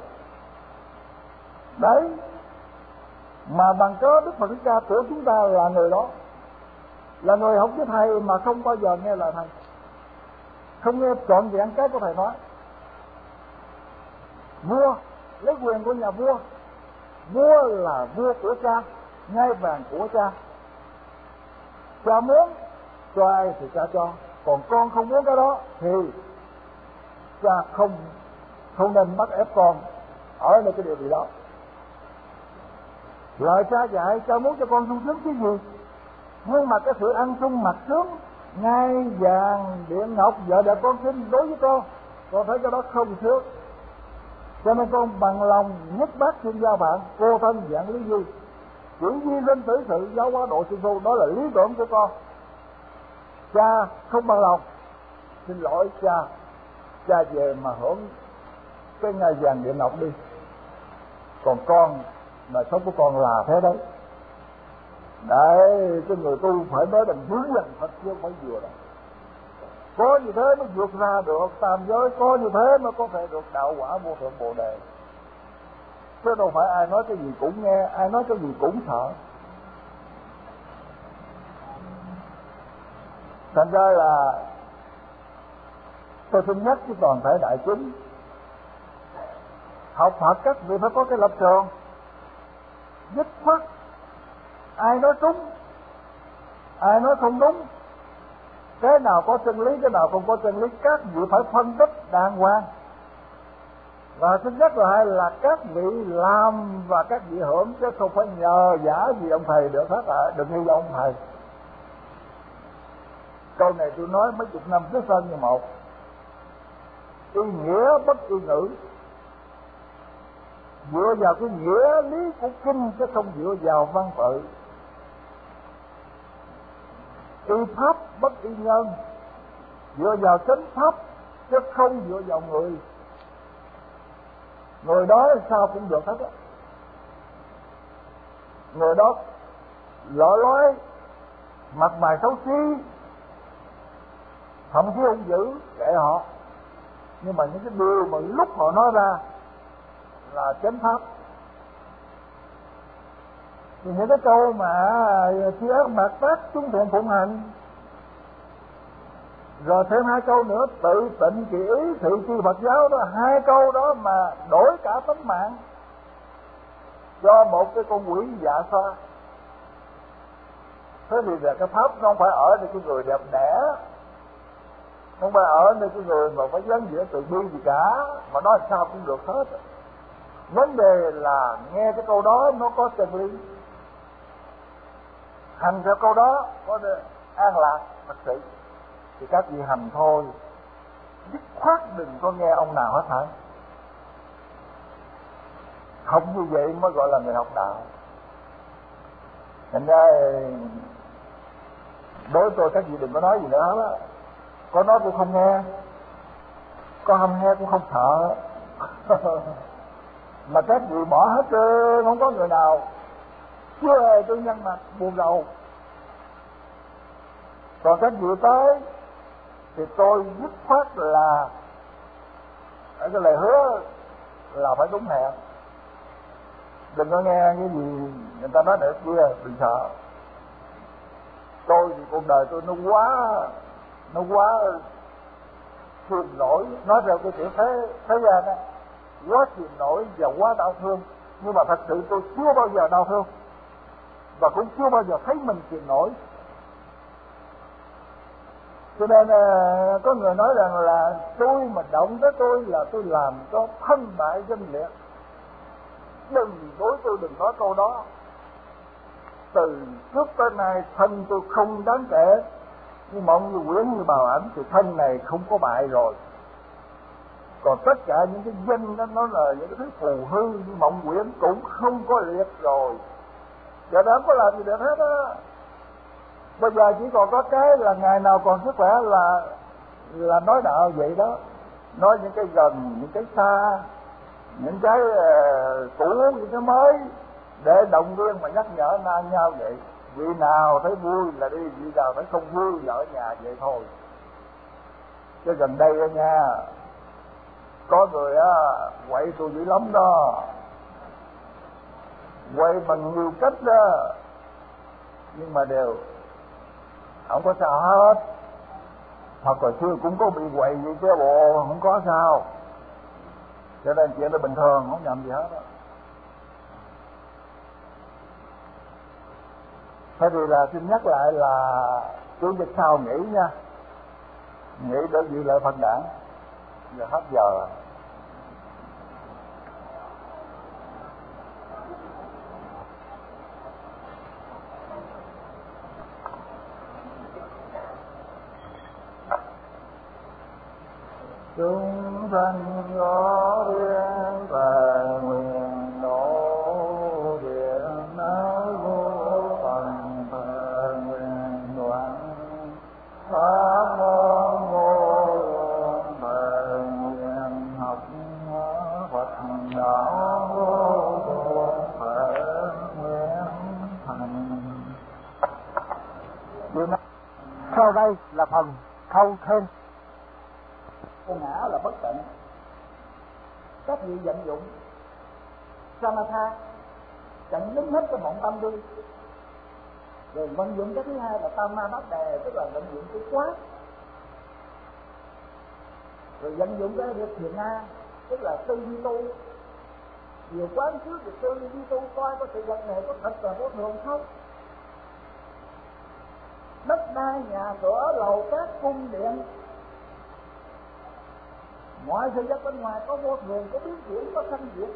Đấy, mà bằng cớ Đức Phật Thích Ca của chúng ta là người đó, là người học với thầy mà không bao giờ nghe lời thầy, không nghe trọn vẹn cái của thầy nói. Vua lấy quyền của nhà vua, vua là vua của cha, ngai vàng của cha, cha muốn cho ai thì cha cho, còn con không muốn cái đó thì cha không không nên bắt ép con ở nơi cái điều gì đó. Lời cha dạy, cha muốn cho con sung sướng cái gì, nhưng mà cái sự ăn sung mặc sướng, ngai vàng điện ngọc vợ đẹp con sinh đối với con, con thấy cái đó không sướng. Cho nên con bằng lòng nhất bác xin giao bạn, cô thân dạng lý duy, chỉ duy linh tử sự giáo hóa độ sinh phu, đó là lý tưởng của con. Cha không bằng lòng, xin lỗi cha, cha về mà hưởng cái ngai vàng điện ngọc đi. Còn con, đời sống của con là thế đấy. Đấy, cái người tu phải nói bằng hướng lần Phật chứ không phải vừa đâu. Có như thế mới vượt ra được tam giới, có như thế mới có thể được đạo quả vô thượng Bồ Đề. Chứ đâu phải ai nói cái gì cũng nghe, ai nói cái gì cũng sợ. Thành ra là tôi xin nhắc với toàn thể đại chúng, học Phật các vị phải có cái lập trường dứt khoát. Ai nói đúng, ai nói không đúng, cái nào có chân lý, cái nào không có chân lý, các vị phải phân tích đàng hoàng. Và thứ nhất là là các vị làm và các vị hưởng, chứ không phải nhờ giả gì ông thầy được hết ạ. Đừng hy vọng ông thầy. Câu này tôi nói mấy chục năm trước sân như một. Y nghĩa bất y ngữ, dựa vào cái nghĩa lý của kinh chứ không dựa vào văn tự. Y pháp bất y nhân, dựa vào chánh pháp chứ không dựa vào người. Người đó sao cũng được hết á. Người đó lỡ lói, mặt mày xấu xí, thậm chí hung dữ, kệ họ. Nhưng mà những cái điều mà lúc họ nói ra là chánh pháp. Thì những cái câu mà chi ác mạt tác chúng thiện phụng hành, rồi thêm hai câu nữa tự tịnh kỳ ý thị chi Phật giáo đó, hai câu đó mà đổi cả tánh mạng cho một cái con quỷ dạ xoa. Thế thì là cái pháp nó không phải ở nơi cái người đẹp đẽ, không phải ở nơi cái người mà phải dáng vẻ tự bi gì cả, mà nói sao cũng được hết. Vấn đề là nghe cái câu đó nó có chân lý, hành theo câu đó có an lạc thật sự thì các vị hành thôi, dứt khoát đừng có nghe ông nào hết hả. Không như vậy mới gọi là người học đạo. Thành ra đối với tôi các vị đừng có nói gì nữa hết. Có nói tôi không nghe, có không nghe cũng không sợ. Mà các vị bỏ hết trơn, không có người nào chưa hề tôi nhân mặt buồn rầu. Còn các vị tới thì tôi dứt khoát là ở cái lời hứa là phải đúng hẹn. Đừng có nghe cái gì người ta nói để kia, đừng sợ. Tôi thì cuộc đời tôi nó quá nó quá phiền nổi, nói theo cái kiểu thế thế gian đó, quá phiền nổi và quá đau thương. Nhưng mà thật sự tôi chưa bao giờ đau thương và cũng chưa bao giờ thấy mình phiền nổi. Cho nên có người nói rằng là tôi mà động tới tôi là tôi làm cho thân bại danh liệt. Đừng đối tôi đừng nói câu đó. Từ trước tới nay thân tôi không đáng kể, như mộng như quyển như bào ảnh thì thân này không có bại rồi. Còn tất cả những cái danh đó nó là những cái thứ phù hư như mộng quyển cũng không có liệt rồi. Giờ đó không có làm gì được hết á. Bây giờ chỉ còn có cái là ngày nào còn sức khỏe là là nói đạo vậy đó. Nói những cái gần, những cái xa, những cái uh, cũ, những cái mới, để động viên mà nhắc nhở nan nhau vậy. Vị nào thấy vui là đi, vị nào thấy không vui là ở nhà vậy thôi. Chứ gần đây đó nha, có người á quậy tôi dữ lắm đó, quậy bằng nhiều cách đó, nhưng mà đều không có sao hết. Hoặc hồi xưa cũng có bị quậy vậy chứ bộ không có sao. Cho nên chuyện đó bình thường, không nhầm gì hết đó. Thế thì là xin nhắc lại là chủ nhật sau nghỉ nha, nghỉ để dự lễ Phật đản. Giờ hết giờ rồi. Chúng sanh có duyên và nguyện độ điện nói vô phần thờ nguyện đoạn pháp môn vô lượng thờ nguyện học Phật đạo vô đây là phần khâu thêm. Vô ngã là bất tịnh, các vị vận dụng samatha chặn đứng hết cái vọng tâm đi, rồi vận dụng cái thứ hai là tam ma bát đề, tức là vận dụng cái quát, rồi vận dụng cái việc thiền na, tức là tư duy tu. Nhiều quán trước thì tư duy tu coi có sự vật này có thật là vô thường không, đất đai nhà cửa lầu cát cung điện, mọi sự vật bên ngoài có vô thường, có biến chuyển, có sanh diệt,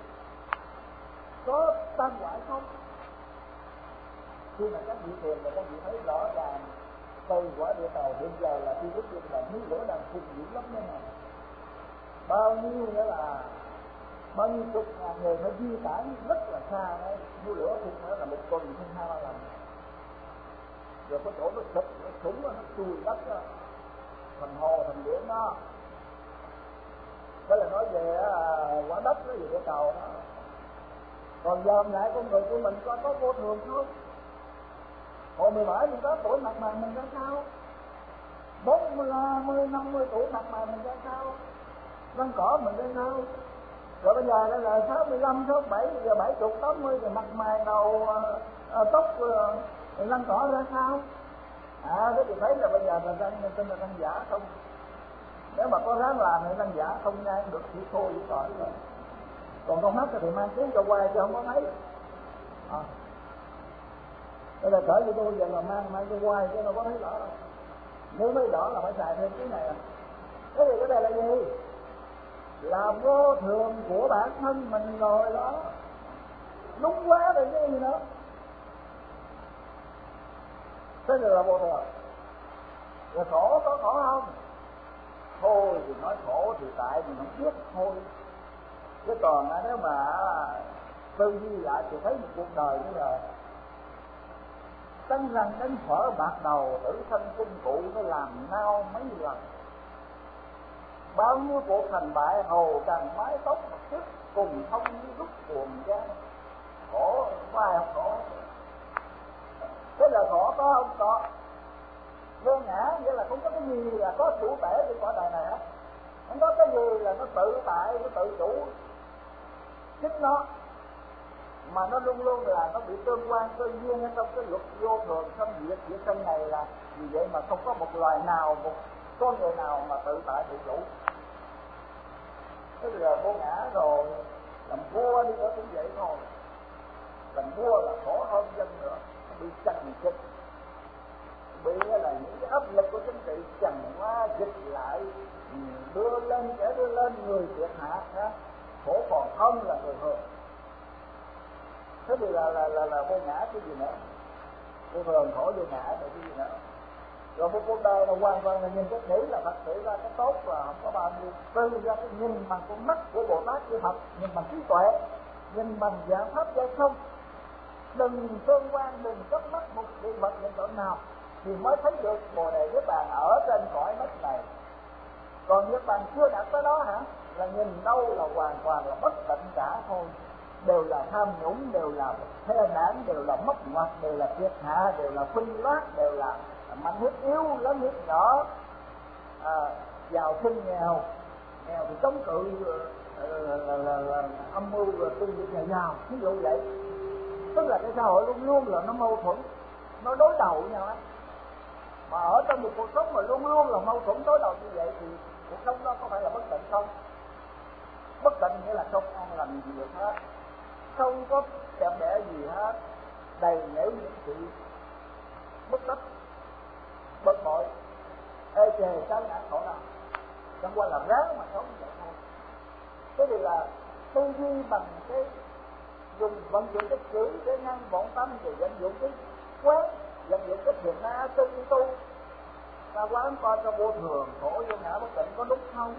có tan hoại không. Khi mà các vị thiền và các vị thấy rõ ràng từ quả địa cầu hiện giờ là khi đức là núi lửa đang phun diễn lắm thế này, bao nhiêu nữa là bao nhiêu chục ngàn người nó di tản rất là xa đấy, núi lửa phun nữa là một tuần phun hai ba lần, rồi có chỗ nó sụp, nó súng, nó chui đất đó, thành hồ thành biển đó. Đó là nói về uh, quả đất, nói về địa cầu đó. Còn dòm lại con người của mình coi có vô thường không? Hồi mười bảy, mười tám tuổi mặt mày mình ra sao? bốn mươi, năm mươi tuổi mặt mày mình ra sao? Răng cỏ mình ra sao? Rồi bây giờ đây là sáu mươi lăm, sáu mươi bảy, giờ bảy mươi, tám mươi rồi mặt mày đầu uh, uh, tóc uh, răng cỏ ra sao? À, thế thì thấy là bây giờ là răng tên là răng giả không? Nếu mà có ráng làm thì răng giả không nhai được chỉ khô chỉ cõi rồi. Còn con mắt thì mang tiếng cho quay chứ không có thấy. À. Đây là cỡ như tôi giờ là mang mang cho quay chứ đâu có thấy rõ đâu. Nếu thấy rõ là phải xài thêm cái này. Thế thì cái này là gì? Là vô thường của bản thân mình rồi đó. Đúng quá rồi cái gì nữa. Thế thì là vô thường. Rồi khổ có khổ không? Thôi thì nói khổ thì tại mình không biết thôi. Chứ còn nếu mà tư duy lại thì thấy một cuộc đời bây giờ cắn răng đánh phở bạc đầu, tử sanh cung cụ nó làm nao mấy lần, bao nhiêu cuộc thành bại hầu càng mái tóc một chút cùng thông như lúc buồn gian, khổ vai không khổ. Thế là khổ có không? Có. Vô ngã nghĩa là không có cái gì là có chủ thể trên quả đời này hết, không có cái gì là nó tự tại, nó tự chủ chính nó, mà nó luôn luôn là nó bị tương quan tự nhiên ở trong cái luật vô thường xâm diệt giữa thân này. Là vì vậy mà không có một loài nào, một con người nào mà tự tại tự chủ. Thế giờ vô ngã rồi, làm vua đi nữa cũng vậy thôi. Làm vua là khổ hơn dân nữa, bị chằng chịch, bị là những cái áp lực của chính trị chằng qua dịch lại, đưa lên kẻ đưa lên người thiệt hạ ha, khổ còn hơn là người hưởng. Thế thì là là là, là vô ngã cái gì nữa? Vô thường khổ vô ngã rồi cái gì nữa? Rồi một cuộc đời là hoàn toàn là nhìn cái nghĩ là Phật tử ra cái tốt là không có bao nhiêu, tư ra cái nhìn bằng con mắt của Bồ Tát chư Phật, nhìn bằng trí tuệ, nhìn bằng dạng pháp giao thông, đừng tương quan, đừng chấp mắt một sự vật hiện tượng nào thì mới thấy được Bồ Đề Niết Bàn ở trên cõi đất này. Còn Niết Bàn chưa đạt tới đó hả? Là nhìn đâu là hoàn toàn là bất tịnh cả thôi, đều là tham nhũng, đều là thê đảng, đều là mất mặt, đều là thiệt hạ, đều là khuynh loát, đều là mạnh hiếp yếu, lớn hiếp nhỏ, à, giàu sinh nghèo, nghèo thì chống cự là, là, là, là âm mưu là tư duy nhà giàu, ví dụ vậy. Tức là cái xã hội luôn luôn là nó mâu thuẫn, nó đối đầu với nhau ấy. Mà ở trong một cuộc sống mà luôn luôn là mâu thuẫn đối đầu như vậy thì cuộc sống đó có phải là bất tịnh không? Bất tịnh nghĩa là không an lành gì được hết, không có đẹp đẽ gì hết, đầy nhảy những sự bất tất, bực bội, ê chề, chán nản, khổ đau, chẳng qua là ráng mà sống như vậy thôi. Thế thì là tư duy bằng cái dùng vận dụng cái chữ để ngăn vọng tâm, rồi vận dụng cái quán, vận dụng cái thiền na tư duy tu, ta quán coi cho vô thường, khổ vô ngã bất tịnh có đúng không?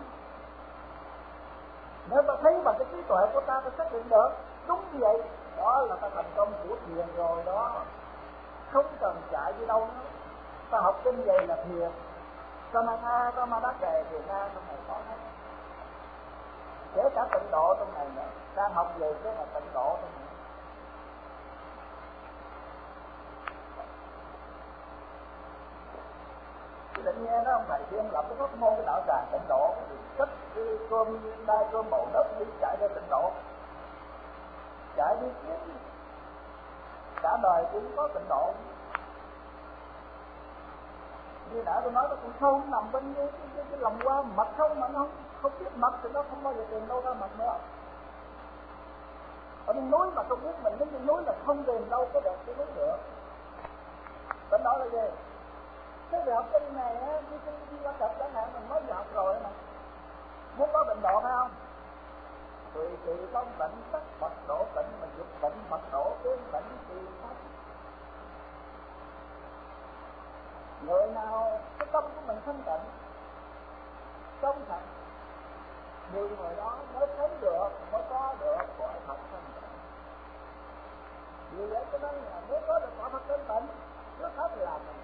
Nếu ta thấy bằng cái trí tuệ của ta, ta xác định được đúng như vậy, đó là ta thành công của thiền rồi đó, không cần chạy đi đâu nữa. Ta học kinh vậy là thiền, samatha, ta ma bát đề, thiền na trong này có hết, kể cả tịnh độ trong này nữa. Đang học về cái là tịnh độ trong này. nghe đó ông thầy kia ông lập cái pháp môn cái đạo tràng tịnh độ, cất cái cơm đai cơm bầu đất đi chạy ra tịnh độ, chạy đi kiếm cả đời cũng có tịnh độ. Như đã tôi nói là con sâu nằm bên cái, cái, cái, cái lòng qua mật không, mà nó không, không biết mật thì nó không bao giờ tìm đâu ra mật nữa. Ở trên núi mà không biết mình đến trên núi là không tìm đâu có đẹp cái núi nữa. Tịnh độ là gì? Cái việc học kinh này á, đi đi đi qua tập chẳng hạn mình mới học rồi mà muốn có tịnh độ phải không? Tùy tùy tâm tịnh tất mật độ tịnh, mà dục tịnh mật độ tương tịnh tùy pháp. Người nào cái tâm của mình thanh tịnh, trong sạch, thì người đó mới thấy được, mới có được quả thật thanh tịnh. Vì vậy cho nên là nếu có được quả thật thanh tịnh, trước hết là mình